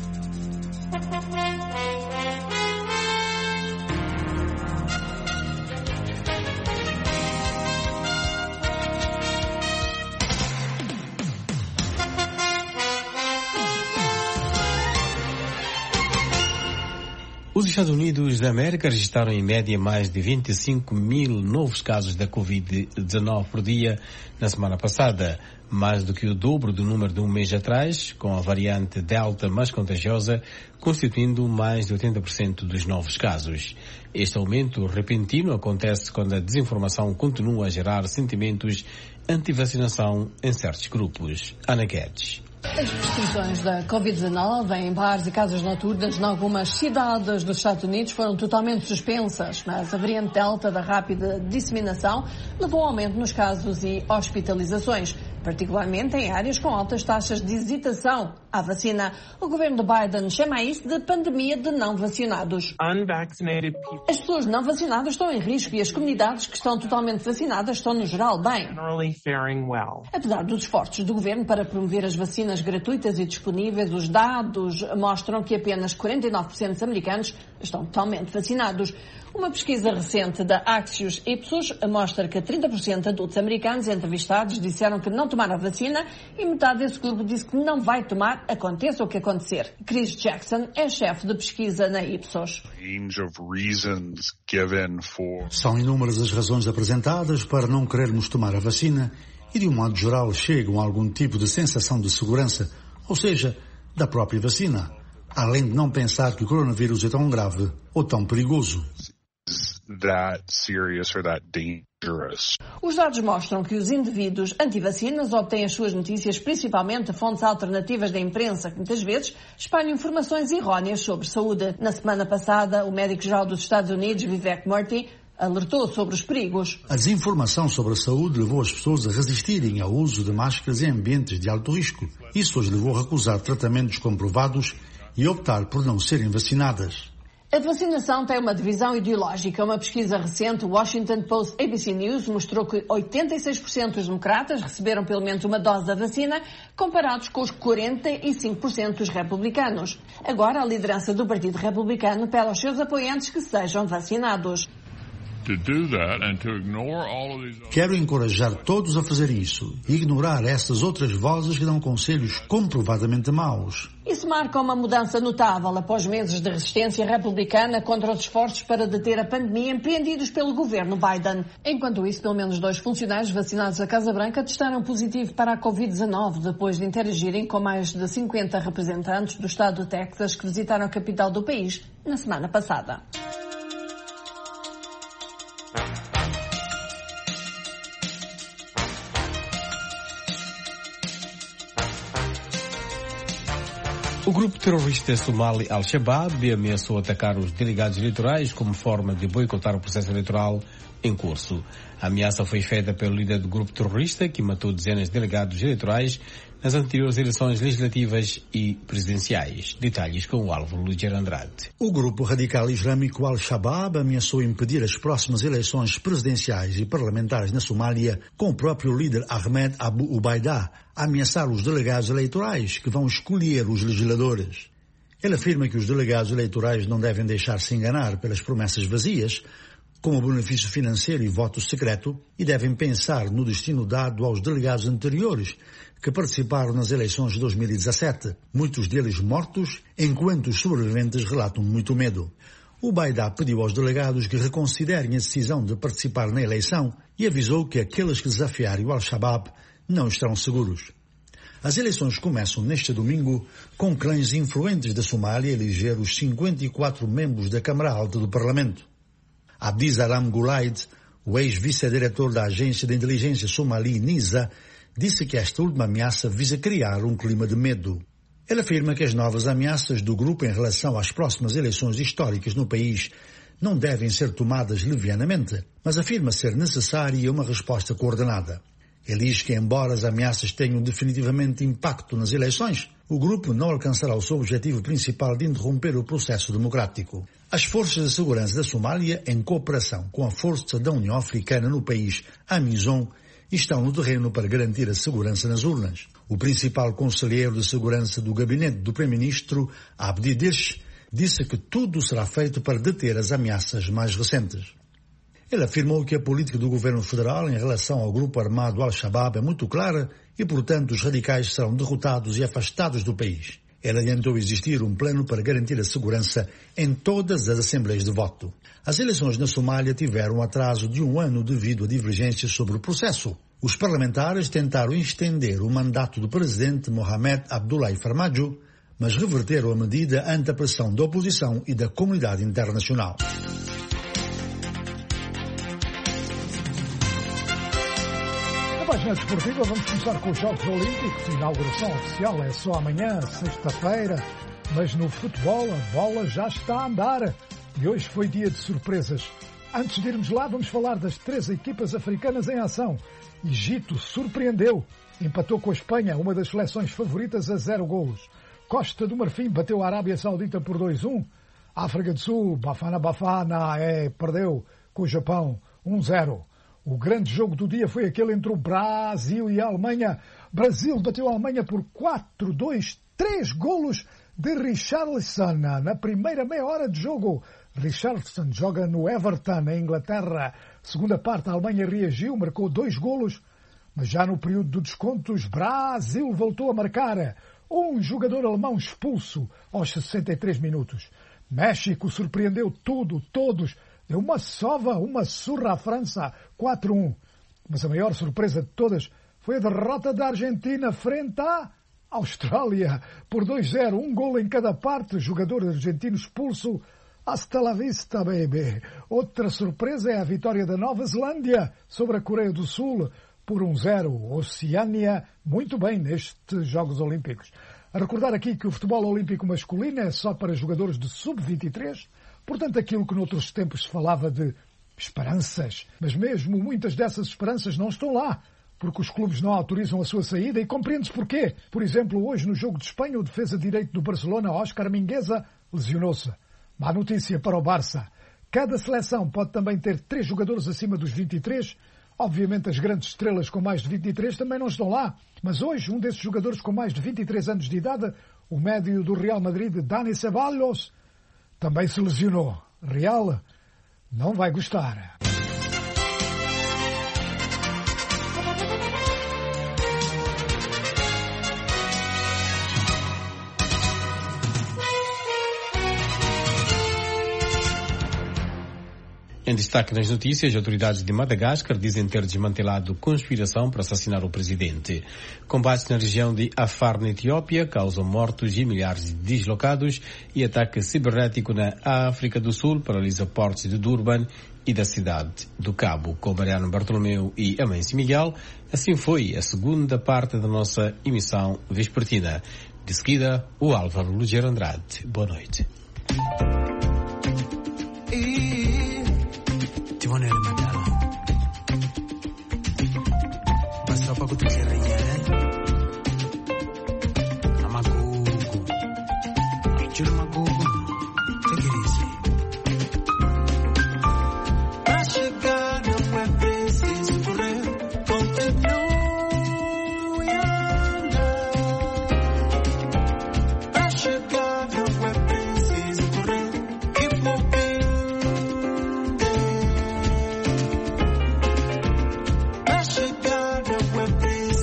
Os Estados Unidos da América registraram em média mais de vinte e cinco mil novos casos da covid dezenove por dia na semana passada, mais do que o dobro do número de um mês atrás, com a variante Delta mais contagiosa, constituindo mais de oitenta por cento dos novos casos. Este aumento repentino acontece quando a desinformação continua a gerar sentimentos anti-vacinação em certos grupos. Ana Guedes. As restrições da covid dezenove em bares e casas noturnas em algumas cidades dos Estados Unidos foram totalmente suspensas, mas a variante Delta da rápida disseminação levou ao aumento nos casos e hospitalizações, particularmente em áreas com altas taxas de hesitação à vacina. O governo de Biden chama isso de pandemia de não vacinados. As pessoas não vacinadas estão em risco e as comunidades que estão totalmente vacinadas estão, no geral, bem. Apesar dos esforços do governo para promover as vacinas gratuitas e disponíveis, os dados mostram que apenas quarenta e nove por cento dos americanos estão totalmente vacinados. Uma pesquisa recente da Axios Ipsos mostra que trinta por cento de adultos americanos entrevistados disseram que não tomaram a vacina e metade desse grupo disse que não vai tomar, aconteça o que acontecer. Chris Jackson é chefe de pesquisa na Ipsos. São inúmeras as razões apresentadas para não querermos tomar a vacina e, de um modo geral, chegam a algum tipo de sensação de segurança, ou seja, da própria vacina, além de não pensar que o coronavírus é tão grave ou tão perigoso. that serious or that dangerous. Os dados mostram que os indivíduos anti-vacinas obtêm as suas notícias principalmente de fontes alternativas da imprensa, que muitas vezes espalham informações erróneas sobre saúde. Na semana passada, o médico-geral dos Estados Unidos, Vivek Murthy, alertou sobre os perigos. A desinformação sobre a saúde levou as pessoas a resistirem ao uso de máscaras em ambientes de alto risco. Isso as levou a recusar tratamentos comprovados e optar por não serem vacinadas. A vacinação tem uma divisão ideológica. Uma pesquisa recente, Washington Post A B C News, mostrou que oitenta e seis por cento dos democratas receberam pelo menos uma dose da vacina, comparados com os quarenta e cinco por cento dos republicanos. Agora, a liderança do Partido Republicano pede aos seus apoiantes que sejam vacinados. Quero encorajar todos a fazer isso e ignorar essas outras vozes que dão conselhos comprovadamente maus. Isso marca uma mudança notável após meses de resistência republicana contra os esforços para deter a pandemia empreendidos pelo governo Biden. Enquanto isso, pelo menos dois funcionários vacinados da Casa Branca testaram positivo para a covid dezenove depois de interagirem com mais de cinquenta representantes do estado do Texas que visitaram a capital do país na semana passada. O grupo terrorista somali Al-Shabaab ameaçou atacar os delegados eleitorais como forma de boicotar o processo eleitoral em curso. A ameaça foi feita pelo líder do grupo terrorista, que matou dezenas de delegados eleitorais nas anteriores eleições legislativas e presidenciais. Detalhes com o Álvaro Ligeiro Andrade. O grupo radical islâmico Al-Shabaab ameaçou impedir as próximas eleições presidenciais e parlamentares na Somália, com o próprio líder Ahmed Abu Ubaidah a ameaçar os delegados eleitorais que vão escolher os legisladores. Ele afirma que os delegados eleitorais não devem deixar-se enganar pelas promessas vazias, como benefício financeiro e voto secreto, e devem pensar no destino dado aos delegados anteriores que participaram nas eleições de dois mil e dezassete, muitos deles mortos, enquanto os sobreviventes relatam muito medo. O Ubaidah pediu aos delegados que reconsiderem a decisão de participar na eleição e avisou que aqueles que desafiarem o Al-Shabaab não estarão seguros. As eleições começam neste domingo com clãs influentes da Somália a eleger os cinquenta e quatro membros da Câmara Alta do Parlamento. Abdisalam Gulaid, o ex-vice-diretor da agência de inteligência somali NISA, disse que esta última ameaça visa criar um clima de medo. Ele afirma que as novas ameaças do grupo em relação às próximas eleições históricas no país não devem ser tomadas levianamente, mas afirma ser necessária uma resposta coordenada. Ele diz que, embora as ameaças tenham definitivamente impacto nas eleições, o grupo não alcançará o seu objetivo principal de interromper o processo democrático. As forças de segurança da Somália, em cooperação com a força da União Africana no país, AMISOM, estão no terreno para garantir a segurança nas urnas. O principal conselheiro de segurança do gabinete do primeiro-ministro, Abdi Dish, disse que tudo será feito para deter as ameaças mais recentes. Ele afirmou que a política do governo federal em relação ao grupo armado Al-Shabaab é muito clara e, portanto, os radicais serão derrotados e afastados do país. Ele adiantou existir um plano para garantir a segurança em todas as assembleias de voto. As eleições na Somália tiveram um atraso de um ano devido a divergências sobre o processo. Os parlamentares tentaram estender o mandato do presidente Mohamed Abdullahi Farmajo, mas reverteram a medida ante a pressão da oposição e da comunidade internacional. Na página desportiva vamos começar com os Jogos Olímpicos. A inauguração oficial é só amanhã, sexta-feira, mas no futebol a bola já está a andar e hoje foi dia de surpresas. Antes de irmos lá, vamos falar das três equipas africanas em ação. Egito surpreendeu, empatou com a Espanha, uma das seleções favoritas, a zero golos. Costa do Marfim bateu a Arábia Saudita por dois a um. África do Sul, Bafana Bafana, é, perdeu com o Japão um a zero. O grande jogo do dia foi aquele entre o Brasil e a Alemanha. Brasil bateu a Alemanha por quatro a dois, três golos de Richarlison na primeira meia hora de jogo. Richarlison joga no Everton, na Inglaterra. Segunda parte, a Alemanha reagiu, marcou dois golos, mas já no período de descontos, Brasil voltou a marcar. Um jogador alemão expulso aos sessenta e três minutos. México surpreendeu tudo, todos. Deu uma sova, uma surra à França, quatro a um. Mas a maior surpresa de todas foi a derrota da Argentina frente à Austrália por dois a zero. Um golo em cada parte, jogador argentino expulso. Hasta la vista, baby. Outra surpresa é a vitória da Nova Zelândia sobre a Coreia do Sul por um zero. Oceânia muito bem nestes Jogos Olímpicos. A recordar aqui que o futebol olímpico masculino é só para jogadores de sub vinte e três, portanto aquilo que noutros tempos se falava de esperanças. Mas mesmo muitas dessas esperanças não estão lá, porque os clubes não autorizam a sua saída e compreende-se porquê. Por exemplo, hoje no jogo de Espanha, o defesa direito do Barcelona, Óscar Mingueza, lesionou-se. Má notícia para o Barça. Cada seleção pode também ter três jogadores acima dos vinte e três. Obviamente as grandes estrelas com mais de vinte e três também não estão lá. Mas hoje um desses jogadores com mais de vinte e três anos de idade, o médio do Real Madrid, Dani Ceballos, também se lesionou. Real não vai gostar. Em destaque nas notícias, autoridades de Madagascar dizem ter desmantelado conspiração para assassinar o presidente. Combates na região de Afar, na Etiópia, causam mortos e milhares de deslocados, e ataque cibernético na África do Sul paralisa portos de Durban e da cidade do Cabo. Com Mariano Bartolomeu e Amâncio Miguel, assim foi a segunda parte da nossa emissão vespertina. De seguida, o Álvaro Lugero Andrade. Boa noite. Tivonele madala basta pa kutukiria amagugu chiro magugu take it easy pra chegar não é preciso correr continue andando pra chegar não é preciso correr keep moving.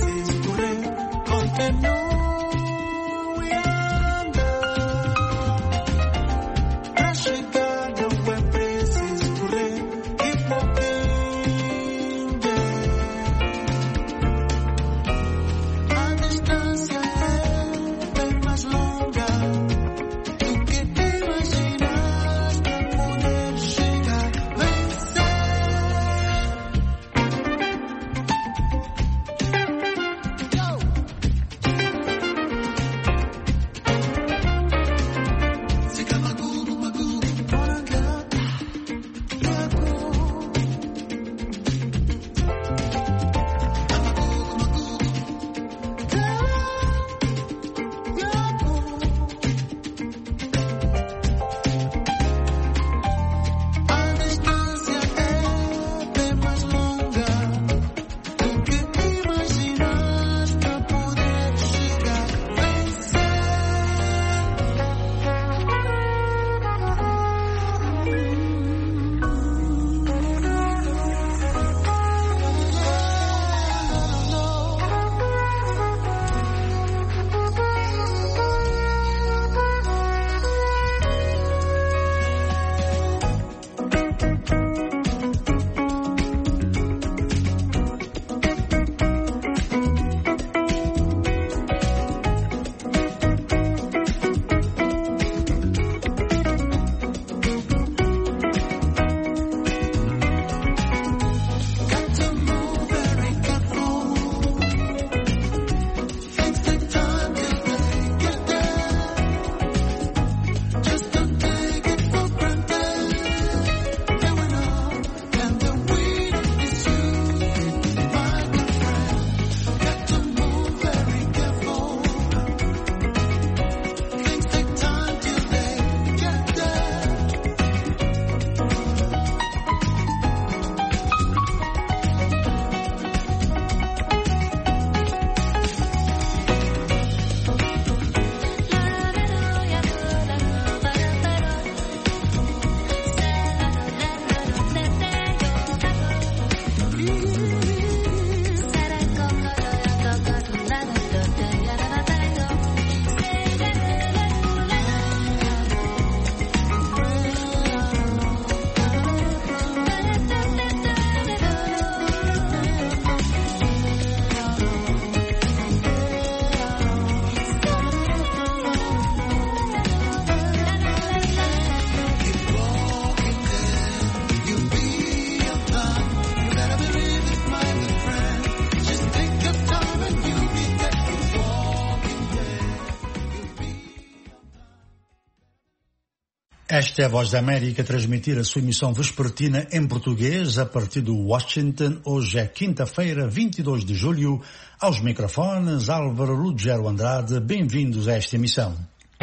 Continue andando. Esta é a Voz da América a transmitir a sua emissão vespertina em português a partir do Washington. Hoje é quinta-feira, vinte e dois de julho. Aos microfones, Álvaro Ruggiero Andrade. Bem-vindos a esta emissão.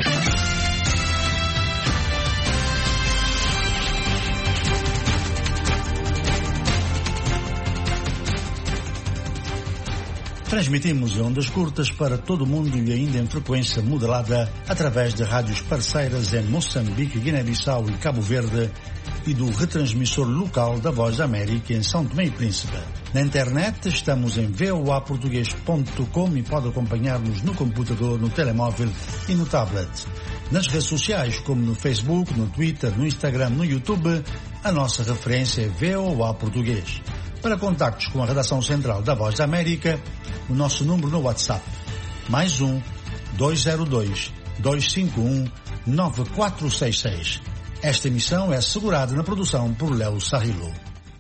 Transmitimos em ondas curtas para todo o mundo e ainda em frequência modulada através de rádios parceiras em Moçambique, Guiné-Bissau e Cabo Verde e do retransmissor local da Voz da América em São Tomé e Príncipe. Na internet estamos em v o a português ponto com e pode acompanhar-nos no computador, no telemóvel e no tablet. Nas redes sociais como no Facebook, no Twitter, no Instagram, no YouTube, a nossa referência é V O A Português. Para contactos com a redação central da Voz da América, o nosso número no WhatsApp, mais um, dois zero dois, dois cinco um, nove quatro seis seis. Esta emissão é assegurada na produção por Léo Sarrilo.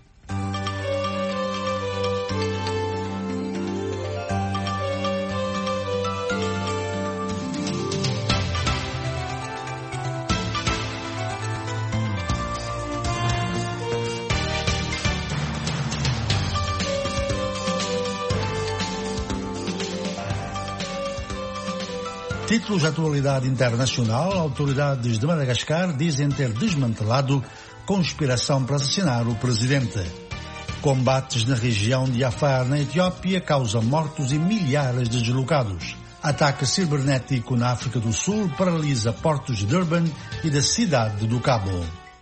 Títulos de atualidade internacional: autoridades de Madagascar dizem ter desmantelado conspiração para assassinar o presidente. Combates na região de Afar, na Etiópia, causam mortos e milhares de deslocados. Ataque cibernético na África do Sul paralisa portos de Durban e da cidade do Cabo.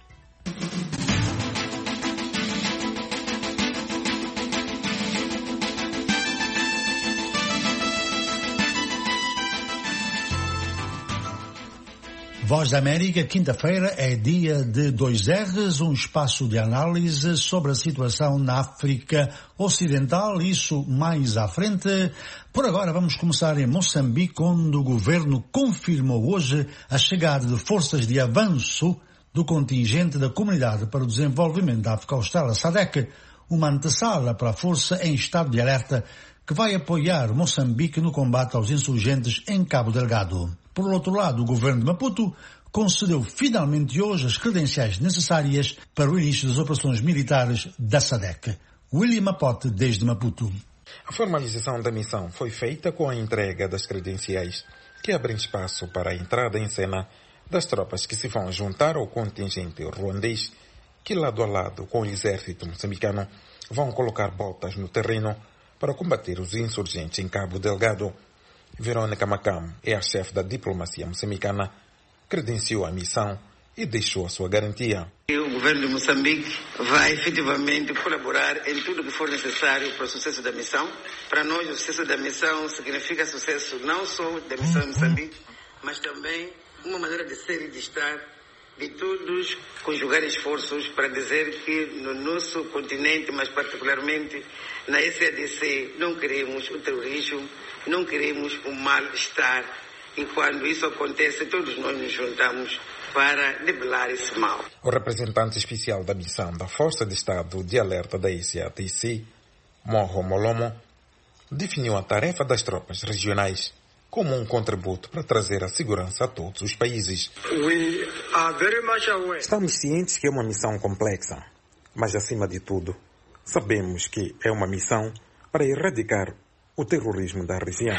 Voz da América, quinta-feira, é dia de dois R's, um espaço de análise sobre a situação na África Ocidental, isso mais à frente. Por agora vamos começar em Moçambique, onde o governo confirmou hoje a chegada de forças de avanço do contingente da Comunidade para o Desenvolvimento da África Austral, a SADC, uma antessala para a força em estado de alerta que vai apoiar Moçambique no combate aos insurgentes em Cabo Delgado. Por outro lado, o governo de Maputo concedeu finalmente hoje as credenciais necessárias para o início das operações militares da SADC. William Mapote, desde Maputo. A formalização da missão foi feita com a entrega das credenciais que abrem espaço para a entrada em cena das tropas que se vão juntar ao contingente ruandês que, lado a lado com o exército moçambicano, vão colocar botas no terreno para combater os insurgentes em Cabo Delgado. Verônica Macam é a chefe da diplomacia moçambicana, credenciou a missão e deixou a sua garantia. O governo de Moçambique vai efetivamente colaborar em tudo que for necessário para o sucesso da missão. Para nós, o sucesso da missão significa sucesso não só da missão em Moçambique, mas também uma maneira de ser e de estar de todos conjugar esforços para dizer que no nosso continente, mas particularmente na S A D C, não queremos o terrorismo, não queremos o mal-estar, e quando isso acontece, todos nós nos juntamos para debelar esse mal. O representante especial da missão da Força de Estado de Alerta da S A D C, Moho Molomo, definiu a tarefa das tropas regionais como um contributo para trazer a segurança a todos os países. We are very much aware. Estamos cientes que é uma missão complexa, mas acima de tudo, sabemos que é uma missão para erradicar o terrorismo da região.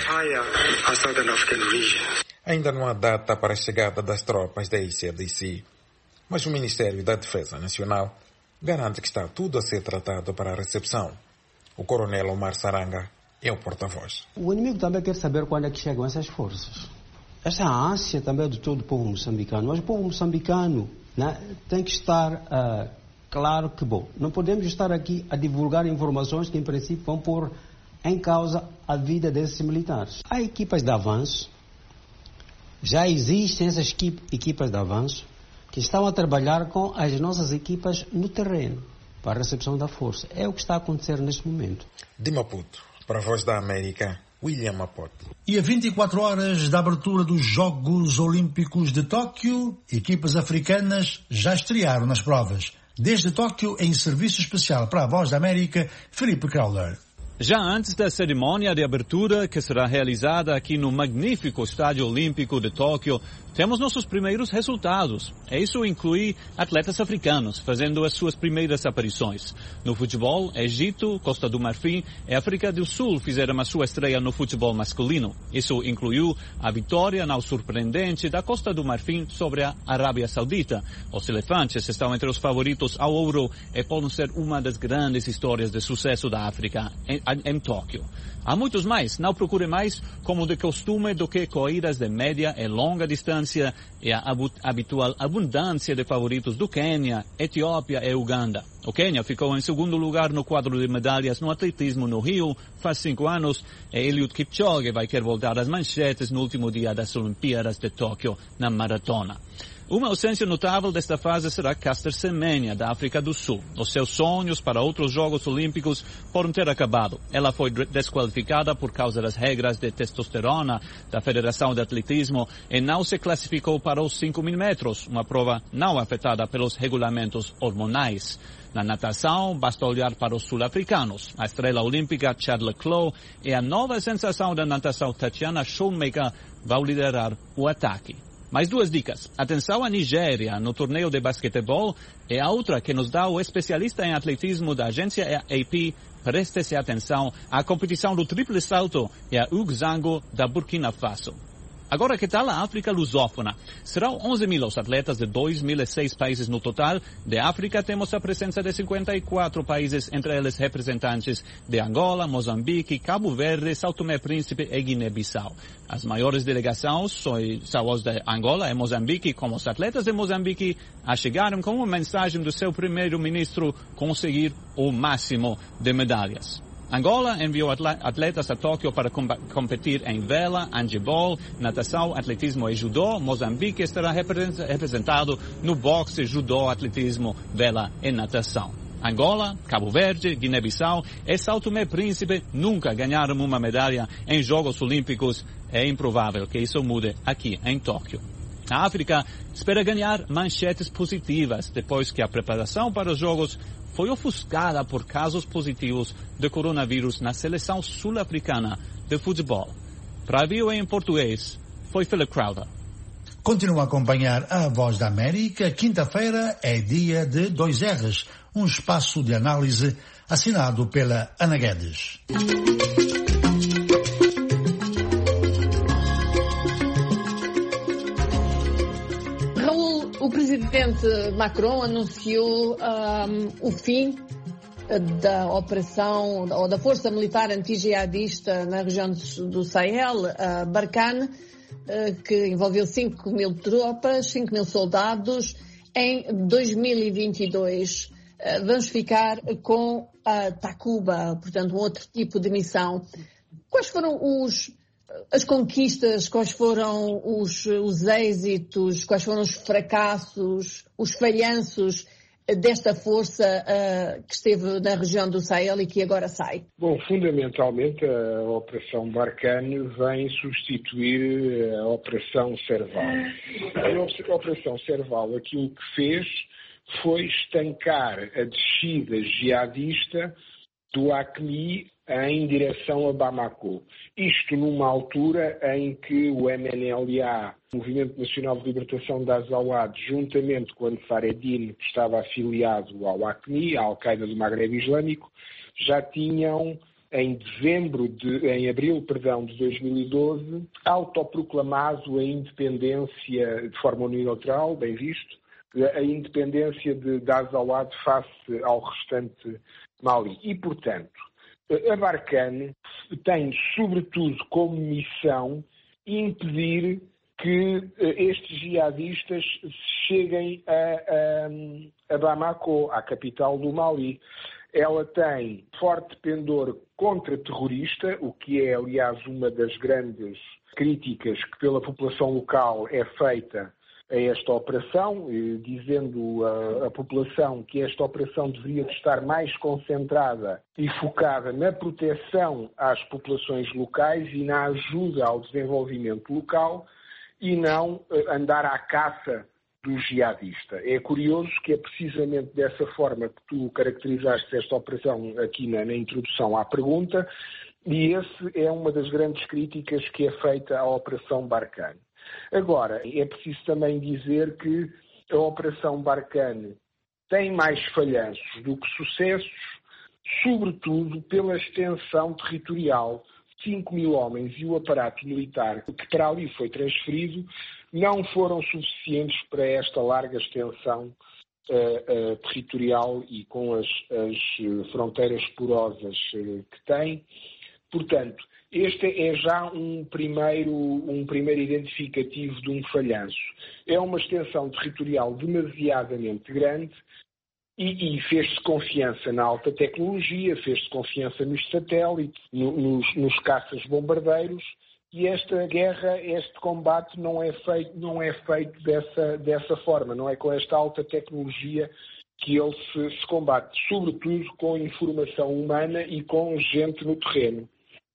Ainda não há data para a chegada das tropas da S A D C, mas o Ministério da Defesa Nacional garante que está tudo a ser tratado para a recepção. O coronel Omar Saranga é o porta-voz. O inimigo também quer saber quando é que chegam essas forças. Essa é a ânsia também de todo o povo moçambicano. Mas o povo moçambicano, né, tem que estar uh, claro que, bom, não podemos estar aqui a divulgar informações que, em princípio, vão pôr em causa a vida desses militares. Há equipas de avanço, já existem essas equipas de avanço que estão a trabalhar com as nossas equipas no terreno para a recepção da força. É o que está a acontecer neste momento. De Maputo, para a Voz da América, William Mapote. E a vinte e quatro horas da abertura dos Jogos Olímpicos de Tóquio, equipas africanas já estrearam nas provas. Desde Tóquio, em serviço especial para a Voz da América, Felipe Crowler. Já antes da cerimônia de abertura, que será realizada aqui no magnífico Estádio Olímpico de Tóquio, temos nossos primeiros resultados. Isso inclui atletas africanos fazendo as suas primeiras aparições. No futebol, Egito, Costa do Marfim e África do Sul fizeram a sua estreia no futebol masculino. Isso incluiu a vitória não surpreendente da Costa do Marfim sobre a Arábia Saudita. Os elefantes estão entre os favoritos ao ouro e podem ser uma das grandes histórias de sucesso da África em, em Tóquio. Há muitos mais. Não procure mais, como de costume, do que corridas de média e longa distância e a habitual abundância de favoritos do Quênia, Etiópia e Uganda. O Quênia ficou em segundo lugar no quadro de medalhas no atletismo no Rio faz cinco anos e Eliud Kipchoge vai querer voltar às manchetes no último dia das Olimpíadas de Tóquio na maratona. Uma ausência notável desta fase será Caster Semenya, da África do Sul. Os seus sonhos para outros Jogos Olímpicos podem ter acabado. Ela foi desqualificada por causa das regras de testosterona da Federação de Atletismo e não se classificou para os cinco mil metros, uma prova não afetada pelos regulamentos hormonais. Na natação, basta olhar para os sul-africanos. A estrela olímpica Chad le Clos e a nova sensação da natação Tatiana Schoenmaker vão liderar o ataque. Mais duas dicas. Atenção à Nigéria no torneio de basquetebol e a outra que nos dá o especialista em atletismo da agência A P. Preste-se atenção à competição do triple salto e a Hugo Zango da Burkina Faso. Agora, que tal a África lusófona? Serão onze mil os atletas de dois mil e seis países no total. De África temos a presença de cinquenta e quatro países, entre eles representantes de Angola, Moçambique, Cabo Verde, São Tomé e Príncipe e Guiné-Bissau. As maiores delegações são as de Angola e Moçambique, como os atletas de Moçambique chegaram com uma mensagem do seu primeiro-ministro conseguir o máximo de medalhas. Angola enviou atletas a Tóquio para competir em vela, handebol, natação, atletismo e judô. Moçambique estará representado no boxe, judô, atletismo, vela e natação. Angola, Cabo Verde, Guiné-Bissau e São Tomé e Príncipe nunca ganharam uma medalha em Jogos Olímpicos. É improvável que isso mude aqui em Tóquio. A África espera ganhar manchetes positivas depois que a preparação para os Jogos foi ofuscada por casos positivos de coronavírus na seleção sul-africana de futebol. Para a V O A em português, foi Philip Crowder. Continua a acompanhar a Voz da América. Quinta-feira é dia de dois R's, um espaço de análise assinado pela Ana Guedes. O presidente Macron anunciou um, o fim da operação ou da força militar anti-jihadista na região do Sahel, a Barkhane, que envolveu cinco mil tropas, cinco mil soldados em dois mil e vinte e dois. Vamos ficar com a Takuba, portanto, um outro tipo de missão. Quais foram os as conquistas, quais foram os, os êxitos, quais foram os fracassos, os falhanços desta força uh, que esteve na região do Sahel e que agora sai? Bom, fundamentalmente a Operação Barkhane vem substituir a Operação Serval. A Operação Serval aquilo que fez foi estancar a descida jihadista do Acme em direção a Bamako. Isto numa altura em que o M N L A, Movimento Nacional de Libertação da Azawad, juntamente com o Ansar Eddin, que estava afiliado ao Acme, à Al-Qaeda do Magreb Islâmico, já tinham em dezembro de, em abril, perdão, de dois mil e doze, autoproclamado a independência de forma unilateral, bem visto, a independência de, da Azawad face ao restante Mali. E, portanto, a Barkhane tem, sobretudo, como missão impedir que estes jihadistas cheguem a, a, a Bamako, à capital do Mali. Ela tem forte pendor contra-terrorista, o que é, aliás, uma das grandes críticas que pela população local é feita a esta operação, dizendo a, a população que esta operação deveria estar mais concentrada e focada na proteção às populações locais e na ajuda ao desenvolvimento local e não andar à caça do jihadista. É curioso que é precisamente dessa forma que tu caracterizaste esta operação aqui na, na introdução à pergunta, e esse é uma das grandes críticas que é feita à Operação Barkhane. Agora, é preciso também dizer que a Operação Barkhane tem mais falhanços do que sucessos, sobretudo pela extensão territorial. cinco mil homens e o aparato militar que para ali foi transferido não foram suficientes para esta larga extensão uh, uh, territorial e com as, as fronteiras porosas uh, que tem. Portanto, este é já um primeiro, um primeiro identificativo de um falhanço. É uma extensão territorial demasiadamente grande e, e fez-se confiança na alta tecnologia, fez-se confiança nos satélites, no, nos, nos caças-bombardeiros, e esta guerra, este combate não é feito, não é feito dessa, dessa forma, não é com esta alta tecnologia que ele se, se combate, sobretudo com informação humana e com gente no terreno.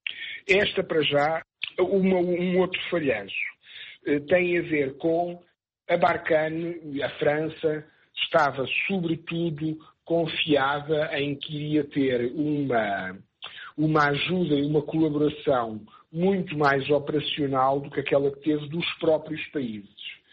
Esta, para já, uma, um outro falhanço tem a ver com a Barkhane, a França, estava sobretudo confiada em que iria ter uma, uma ajuda e uma colaboração muito mais operacional do que aquela que teve dos próprios países.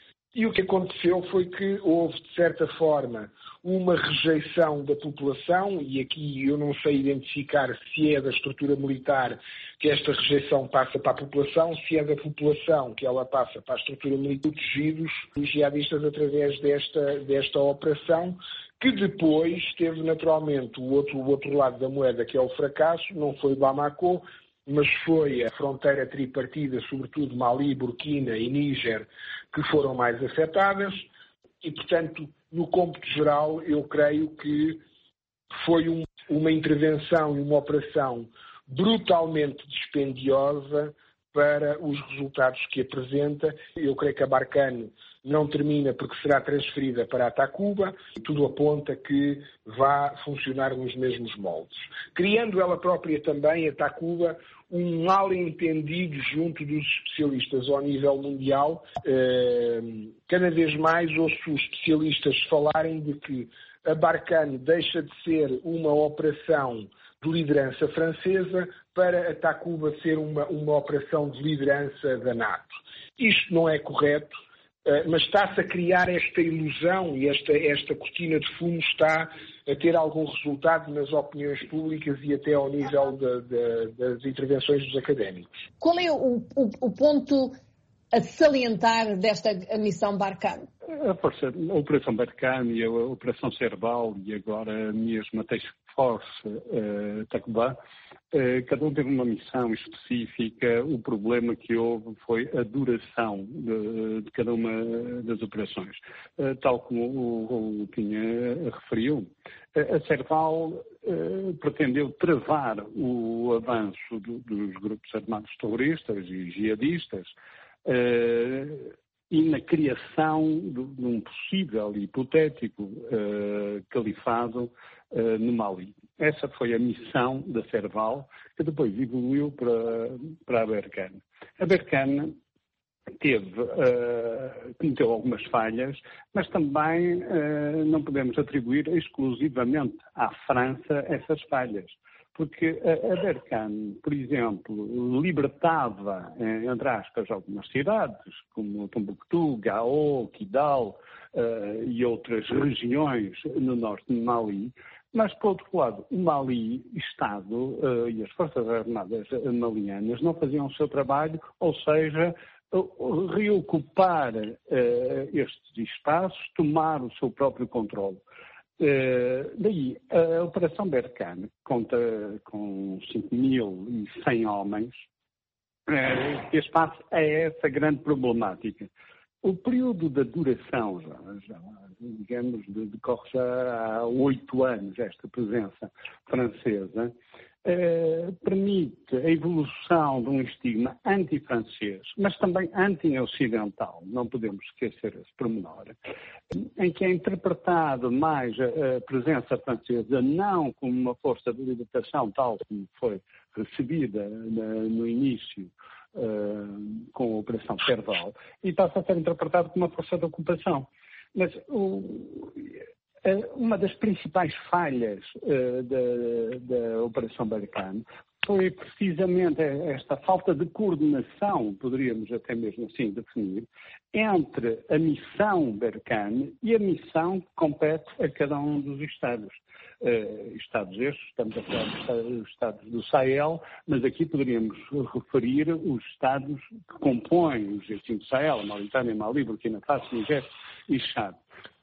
E o que aconteceu foi que houve, de certa forma, uma rejeição da população, e aqui eu não sei identificar se é da estrutura militar que esta rejeição passa para a população, se é da população que ela passa para a estrutura militar, protegidos os jihadistas através desta, desta operação, que depois teve naturalmente o outro, o outro lado da moeda, que é o fracasso. Não foi Bamako, mas foi a fronteira tripartida, sobretudo Mali, Burkina e Níger, que foram mais afetadas, e, portanto, no cômputo geral, eu creio que foi um, uma intervenção e uma operação brutalmente dispendiosa para os resultados que apresenta. Eu creio que a Barkhane não termina porque será transferida para a Takuba, e tudo aponta que vá funcionar nos mesmos moldes. Criando ela própria também, a Takuba, um mal-entendido junto dos especialistas ao nível mundial. Cada vez mais ouço os especialistas falarem de que a Barkhane deixa de ser uma operação de liderança francesa para a Takuba ser uma, uma operação de liderança da NATO. Isto não é correto, mas está-se a criar esta ilusão, e esta, esta cortina de fumo está a ter algum resultado nas opiniões públicas e até ao nível de, de, das intervenções dos académicos. Qual é o, o, o ponto a salientar desta missão Barkhane? A, força, a Operação Barkhane, a Operação Serval e agora mesmo a Task Force uh, Takuba, uh, cada um teve uma missão específica. O problema que houve foi a duração de, de cada uma das operações. Uh, tal como o, o Pinha referiu, uh, a Serval uh, pretendeu travar o avanço do, dos grupos armados terroristas e jihadistas, Uh, e na criação de, de um possível e hipotético uh, califado uh, no Mali. Essa foi a missão da Serval, que depois evoluiu para, para a Barkhane. A Barkhane teve, uh, cometeu algumas falhas, mas também uh, não podemos atribuir exclusivamente à França essas falhas. Porque a Barkhane, por exemplo, libertava, entre aspas, algumas cidades, como Tombouctou, Gao, Kidal uh, e outras regiões no norte de Mali, mas, por outro lado, o Mali, Estado uh, e as Forças Armadas malianas não faziam o seu trabalho, ou seja, uh, reocupar uh, estes espaços, tomar o seu próprio controle. Uh, daí, a Operação Barkhane conta com cinco mil e cem homens, uh, que espaço é essa grande problemática. O período da duração, já, já digamos, decorre já há oito anos, esta presença francesa, Uh, permite a evolução de um estigma anti-francês, mas também anti-ocidental, não podemos esquecer esse pormenor, em que é interpretado mais a, a presença francesa não como uma força de libertação, tal como foi recebida na, no início uh, com a Operação Serval, e passa a ser interpretado como uma força de ocupação. Mas o, uma das principais falhas uh, da, da Operação Barkhane foi precisamente esta falta de coordenação, poderíamos até mesmo assim definir, entre a missão Barkhane e a missão que compete a cada um dos Estados. Uh, Estados estes, estamos a falar dos Estados do Sahel, mas aqui poderíamos referir os Estados que compõem o G cinco Sahel, Mauritânia, Mali, Burkina Faso, Níger e Chad.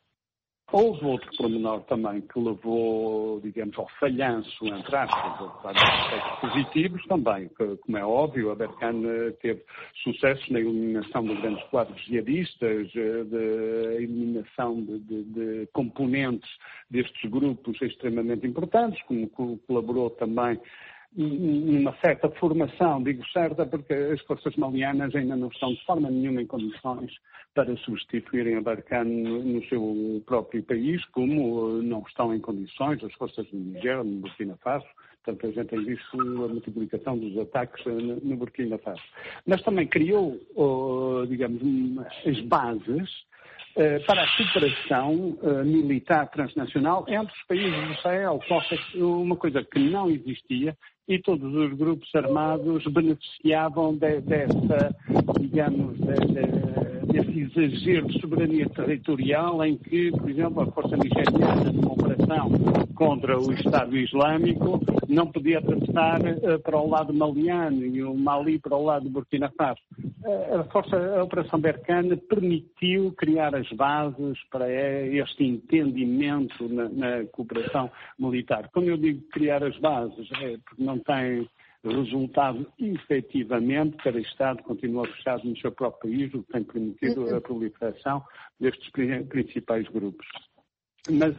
Houve outro pormenor também que levou, digamos, ao falhanço, entre aspas, vários aspectos positivos também, que, como é óbvio, a Barkhane teve sucesso na eliminação de grandes quadros jihadistas, de eliminação de, de, de componentes destes grupos extremamente importantes, como colaborou também uma certa formação, digo certa, porque as forças malianas ainda não estão de forma nenhuma em condições para substituírem a Barkhane no, no seu próprio país, como não estão em condições as forças do Níger, no Burkina Faso. Portanto, a gente tem visto a multiplicação dos ataques no, no Burkina Faso. Mas também criou, oh, digamos, as bases uh, para a cooperação uh, militar transnacional entre os países do Sahel, uma coisa que não existia, e todos os grupos armados beneficiavam de, dessa, digamos, de, de, desse exagero de soberania territorial em que, por exemplo, a força nigeriana numa operação contra o Estado Islâmico não podia atravessar uh, para o lado maliano e o Mali para o lado do Burkina Faso. Uh, a, força, a Operação Barkhane permitiu criar as bases para este entendimento na, na cooperação militar. Quando eu digo criar as bases, é porque não tem resultado efetivamente, cada Estado continua fechado no seu próprio país, o que tem permitido a proliferação destes principais grupos. Mas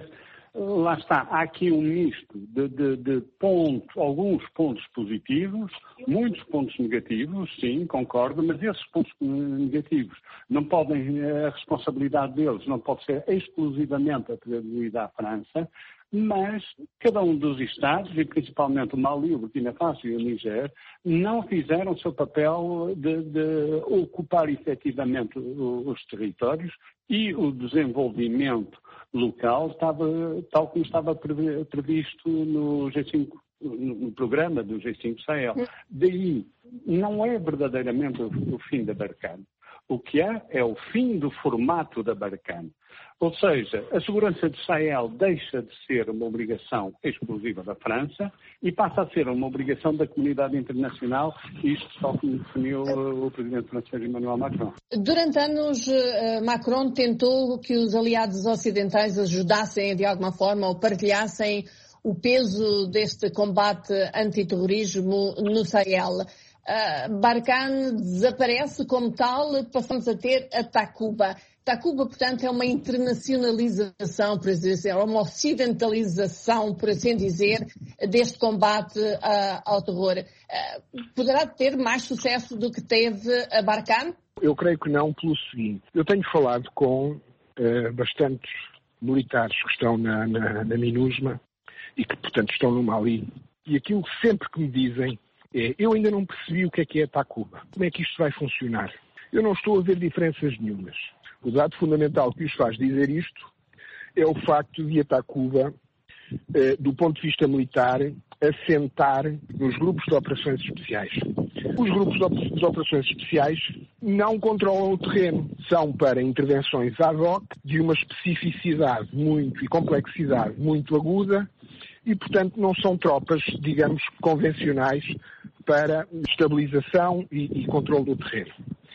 lá está, há aqui um misto de, de, de pontos, alguns pontos positivos, muitos pontos negativos, sim, concordo, mas esses pontos negativos não podem, a responsabilidade deles não pode ser exclusivamente atribuída à França, mas cada um dos Estados, e principalmente o Mali, o Burkina Faso e o Níger, não fizeram o seu papel de, de ocupar efetivamente os territórios e o desenvolvimento local estava tal como estava previsto no G cinco, no programa do G cinco Sahel. Daí, não é verdadeiramente o fim da Barkhane. O que é, é o fim do formato da Barkhane. Ou seja, a segurança do Sahel deixa de ser uma obrigação exclusiva da França e passa a ser uma obrigação da comunidade internacional, isto tal como definiu o presidente francês Emmanuel Macron. Durante anos, Macron tentou que os aliados ocidentais ajudassem de alguma forma ou partilhassem o peso deste combate antiterrorismo no Sahel. Uh, Barkhane desaparece como tal, passamos a ter a Takuba. Takuba, portanto, é uma internacionalização, por assim dizer, uma ocidentalização, por assim dizer, deste combate uh, ao terror. Uh, poderá ter mais sucesso do que teve a Barkhane? Eu creio que não, pelo seguinte. Eu tenho falado com uh, bastantes militares que estão na, na, na MINUSMA e que, portanto, estão no Mali. E aquilo que sempre que me dizem é, eu ainda não percebi o que é que é a Takuba. Como é que isto vai funcionar? Eu não estou a ver diferenças nenhumas. O dado fundamental que os faz dizer isto é o facto de a Takuba, eh, do ponto de vista militar, assentar nos grupos de operações especiais. Os grupos de, op- de operações especiais não controlam o terreno. São para intervenções ad hoc de uma especificidade muito e complexidade muito aguda e, portanto, não são tropas, digamos, convencionais para estabilização e, e controle do terreno.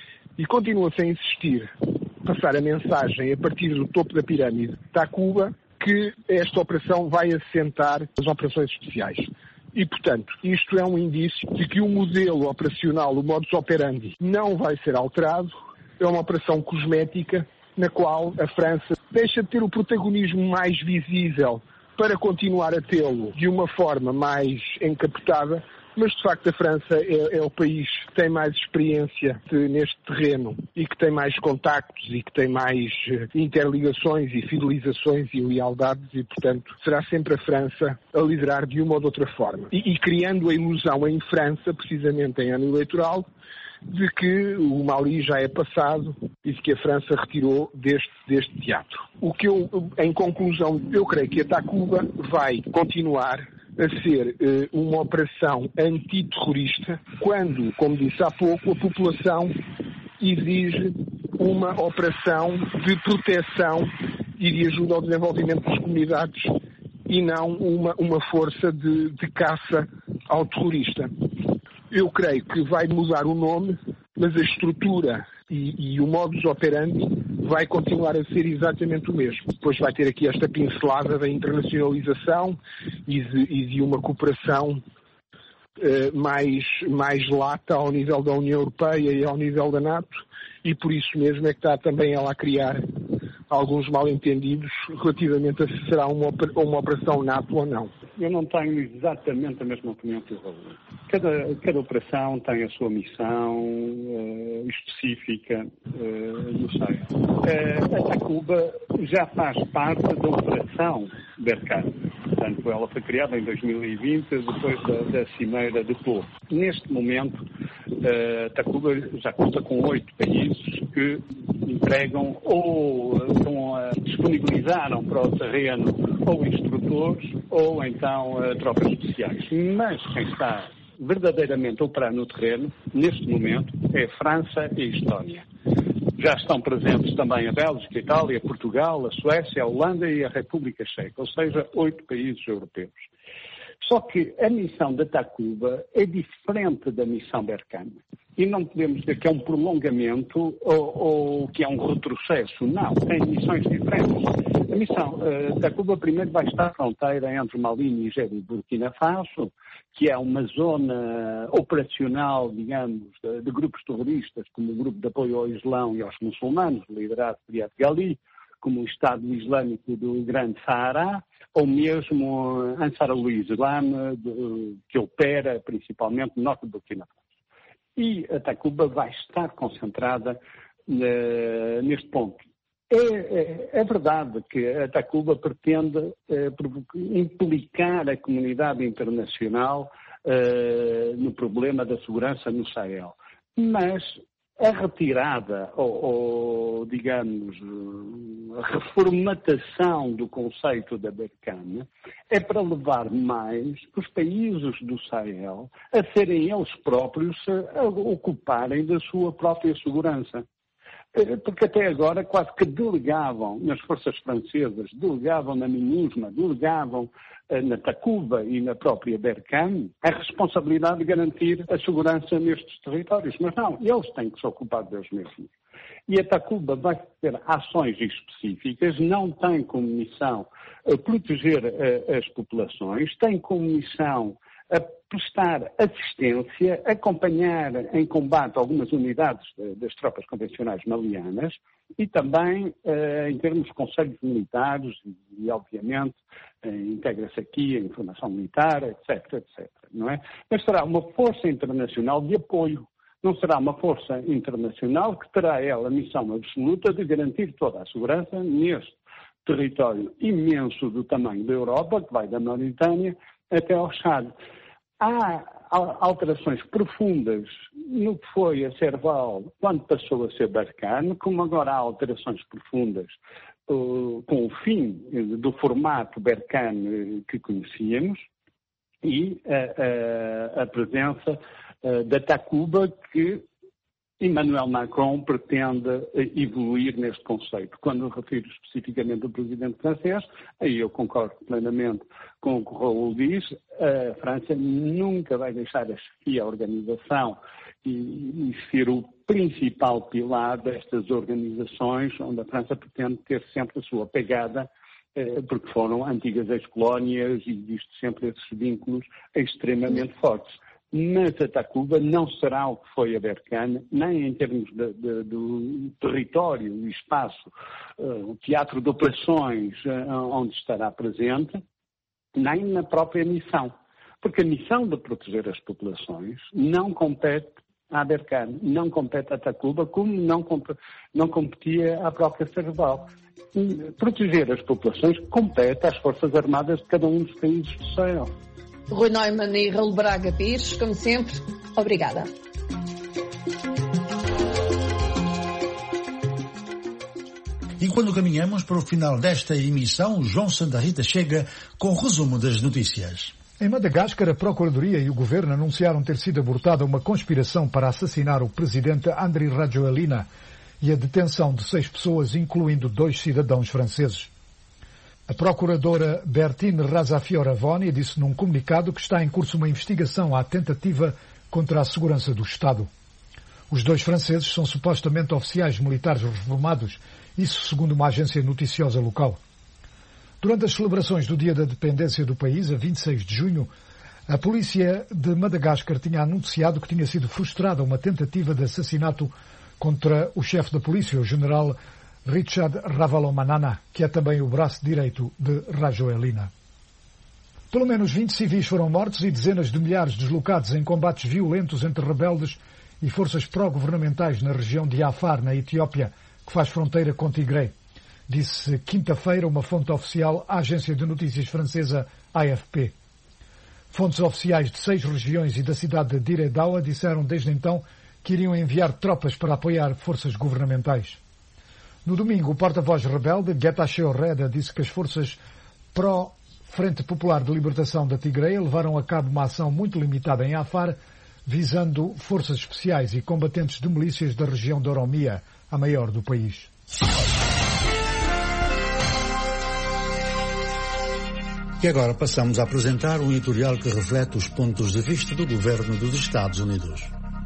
E continua-se a insistir, passar a mensagem a partir do topo da pirâmide Takuba, que esta operação vai assentar as operações especiais. E, portanto, isto é um indício de que o modelo operacional, o modus operandi, não vai ser alterado. É uma operação cosmética na qual a França deixa de ter o protagonismo mais visível para continuar a tê-lo de uma forma mais encapetada, mas de facto a França é, é o país que tem mais experiência de, neste terreno e que tem mais contactos e que tem mais interligações e fidelizações e lealdades e, portanto, será sempre a França a liderar de uma ou de outra forma. E, e criando a ilusão em França, precisamente em ano eleitoral, de que o Mali já é passado e de que a França retirou deste, deste teatro. O que eu, em conclusão, eu creio que a Takuba vai continuar a ser eh, uma operação antiterrorista quando, como disse há pouco, a população exige uma operação de proteção e de ajuda ao desenvolvimento das comunidades e não uma, uma força de, de caça ao terrorista. Eu creio que vai mudar o nome, mas a estrutura e, e o modus operandi vai continuar a ser exatamente o mesmo. Depois vai ter aqui esta pincelada da internacionalização e de, e de uma cooperação eh, mais, mais lata ao nível da União Europeia e ao nível da NATO, e por isso mesmo é que está também ela a criar alguns mal-entendidos relativamente a se será uma, uma operação NATO ou não. Eu não tenho exatamente a mesma opinião que o Raul. Cada, cada operação tem a sua missão uh, específica uh, no Sahel. Uh, a Takuba já faz parte da operação Berkane. Portanto, ela foi criada em dois mil e vinte, depois da, da Cimeira de Pau. Neste momento, uh, a Takuba já conta com oito países que entregam ou estão a disponibilizaram para o terreno ou instrutores ou então uh, tropas especiais. Mas quem está verdadeiramente a operar no terreno, neste momento, é a França e a Estónia. Já estão presentes também a Bélgica, a Itália, Portugal, a Suécia, a Holanda e a República Checa, ou seja, oito países europeus. Só que a missão da Takuba é diferente da missão Berkane. E não podemos dizer que é um prolongamento ou, ou que é um retrocesso. Não, tem missões diferentes. A missão uh, Takuba primeiro vai estar à fronteira entre Mali, Nigéria e Burkina Faso, que é uma zona operacional, digamos, de, de grupos terroristas, como o Grupo de Apoio ao Islão e aos Muçulmanos, liderado por Iyad Ghali, como o Estado Islâmico do Grande Saara, ou mesmo Ansar al-Islam, que opera principalmente no norte de Burkina Faso. E a Takuba vai estar concentrada uh, neste ponto. É, é, é verdade que a Takuba pretende uh, implicar a comunidade internacional uh, no problema da segurança no Sahel. Mas a retirada, ou, ou digamos, a reformatação do conceito da Berkane é para levar mais os países do Sahel a serem eles próprios a ocuparem da sua própria segurança. Porque até agora quase que delegavam nas forças francesas, delegavam na MINUSMA, delegavam na Takuba e na própria Berkane a responsabilidade de garantir a segurança nestes territórios. Mas não, eles têm que se ocupar deles mesmos. E a Takuba vai ter ações específicas, não tem como missão proteger as populações, tem como missão a prestar assistência, acompanhar em combate algumas unidades das tropas convencionais malianas e também eh, em termos de conselhos militares e, obviamente, eh, integra-se aqui a informação militar, etc, etcétera. Não é? Mas será uma força internacional de apoio. Não será uma força internacional que terá ela a missão absoluta de garantir toda a segurança neste território imenso do tamanho da Europa, que vai da Mauritânia até ao Chad. Há alterações profundas no que foi a Serval quando passou a ser Berkane, como agora há alterações profundas uh, com o fim do formato Berkane que conhecíamos e uh, uh, a presença uh, da Takuba que Emmanuel Macron pretende evoluir neste conceito. Quando eu refiro especificamente ao presidente francês, aí eu concordo plenamente com o que o Raul diz, a França nunca vai deixar a chefia a organização e, e ser o principal pilar destas organizações, onde a França pretende ter sempre a sua pegada, eh, porque foram antigas ex-colónias e existe sempre esses vínculos extremamente fortes. Mas a Takuba não será o que foi a Berkane, nem em termos de, de, do território e espaço, uh, o teatro de operações uh, onde estará presente, nem na própria missão. Porque a missão de proteger as populações não compete à Berkane, não compete à Takuba, como não, comp- não competia à própria Serval. Proteger as populações compete às Forças Armadas de cada um dos países do Sahel. Rui Neumann e Raul Braga Pires, como sempre, obrigada. E quando caminhamos para o final desta emissão, João Santa Rita chega com o resumo das notícias. Em Madagascar, a Procuradoria e o Governo anunciaram ter sido abortada uma conspiração para assassinar o presidente Andry Rajoelina e a detenção de seis pessoas, incluindo dois cidadãos franceses. A procuradora Bertine Razafioravoni disse num comunicado que está em curso uma investigação à tentativa contra a segurança do Estado. Os dois franceses são supostamente oficiais militares reformados, isso segundo uma agência noticiosa local. Durante as celebrações do Dia da Dependência do país, a vinte e seis de junho, a polícia de Madagascar tinha anunciado que tinha sido frustrada uma tentativa de assassinato contra o chefe da polícia, o general Richard Ravalomanana, que é também o braço direito de Rajoelina. Pelo menos vinte civis foram mortos e dezenas de milhares deslocados em combates violentos entre rebeldes e forças pró-governamentais na região de Afar, na Etiópia, que faz fronteira com Tigré, disse quinta-feira uma fonte oficial à agência de notícias francesa A F P. Fontes oficiais de seis regiões e da cidade de Dire Dawa disseram desde então que iriam enviar tropas para apoiar forças governamentais. No domingo, o porta-voz rebelde, Getachew Reda, disse que as forças pró-Frente Popular de Libertação da Tigreia levaram a cabo uma ação muito limitada em Afar, visando forças especiais e combatentes de milícias da região da Oromia, a maior do país. E agora passamos a apresentar um editorial que reflete os pontos de vista do governo dos Estados Unidos.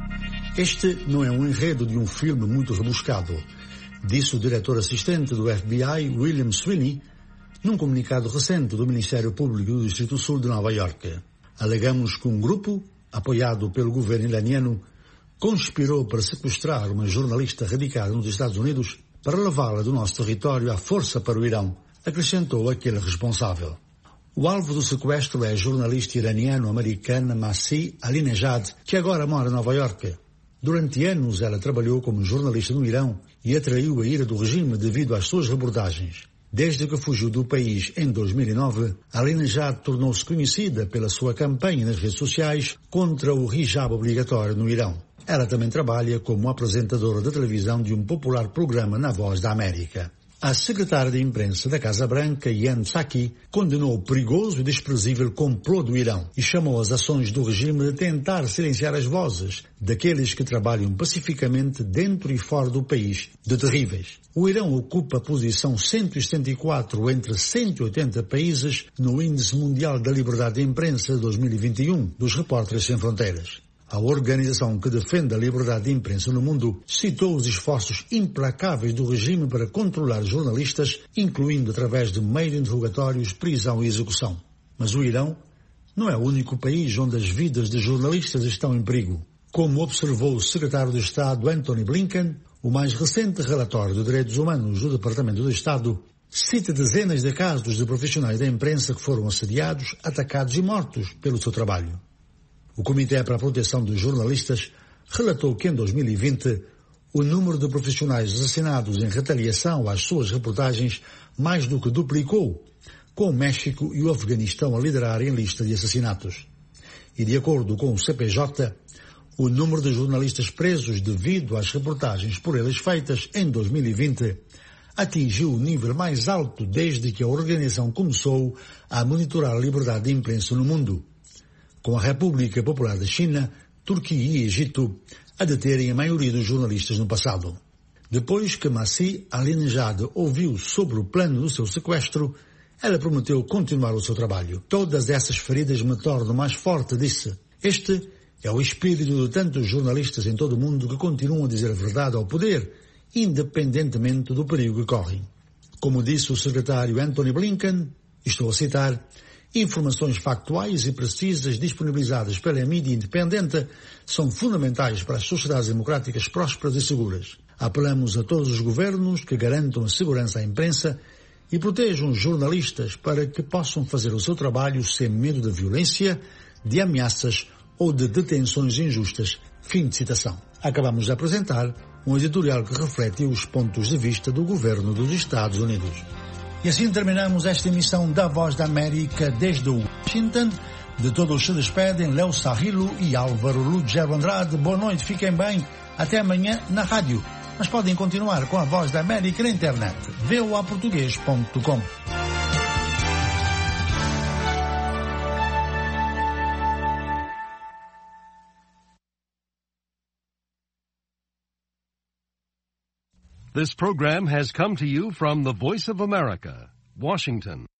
Este não é um enredo de um filme muito rebuscado, disse o diretor assistente do F B I, William Sweeney, num comunicado recente do Ministério Público do Distrito Sul de Nova Iorque. Alegamos que um grupo, apoiado pelo governo iraniano, conspirou para sequestrar uma jornalista radicada nos Estados Unidos para levá-la do nosso território à força para o Irão, acrescentou aquele responsável. O alvo do sequestro é a jornalista iraniano-americana Masih Alinejad, que agora mora em Nova Iorque. Durante anos ela trabalhou como jornalista no Irão e atraiu a ira do regime devido às suas reportagens. Desde que fugiu do país em dois mil e nove, Alinejad tornou-se conhecida pela sua campanha nas redes sociais contra o hijab obrigatório no Irão. Ela também trabalha como apresentadora de televisão de um popular programa na Voz da América. A secretária de imprensa da Casa Branca, Jen Psaki, condenou o perigoso e desprezível complô do Irão e chamou as ações do regime de tentar silenciar as vozes daqueles que trabalham pacificamente dentro e fora do país de terríveis. O Irão ocupa a posição cento e setenta e quatro entre cento e oitenta países no Índice Mundial da Liberdade de Imprensa de dois mil e vinte e um dos Repórteres Sem Fronteiras. A organização que defende a liberdade de imprensa no mundo citou os esforços implacáveis do regime para controlar jornalistas, incluindo através de meios de interrogatórios, prisão e execução. Mas o Irão não é o único país onde as vidas de jornalistas estão em perigo. Como observou o secretário de Estado Antony Blinken, o mais recente relatório de direitos humanos do Departamento de Estado cita dezenas de casos de profissionais da imprensa que foram assediados, atacados e mortos pelo seu trabalho. O Comitê para a Proteção dos Jornalistas relatou que em dois mil e vinte o número de profissionais assassinados em retaliação às suas reportagens mais do que duplicou, com o México e o Afeganistão a liderarem a lista de assassinatos. E de acordo com o C P J, o número de jornalistas presos devido às reportagens por eles feitas em dois mil e vinte atingiu o nível mais alto desde que a organização começou a monitorar a liberdade de imprensa no mundo, com a República Popular da China, Turquia e Egito a deterem a maioria dos jornalistas no passado. Depois que Masih Alinejad ouviu sobre o plano do seu sequestro, ela prometeu continuar o seu trabalho. Todas essas feridas me tornam mais forte, disse. Este é o espírito de tantos jornalistas em todo o mundo que continuam a dizer a verdade ao poder, independentemente do perigo que correm. Como disse o secretário Antony Blinken, estou a citar, informações factuais e precisas disponibilizadas pela mídia independente são fundamentais para as sociedades democráticas prósperas e seguras. Apelamos a todos os governos que garantam a segurança à imprensa e protejam os jornalistas para que possam fazer o seu trabalho sem medo de violência, de ameaças ou de detenções injustas. Fim de citação. Acabamos de apresentar um editorial que reflete os pontos de vista do governo dos Estados Unidos. E assim terminamos esta emissão da Voz da América desde Washington. De todos se despedem Léo Sarrilo e Álvaro Lugero Andrade. Boa noite, fiquem bem. Até amanhã na rádio. mas podem continuar com a Voz da América na internet, v o a português ponto com. This program has come to you from the Voice of America, Washington.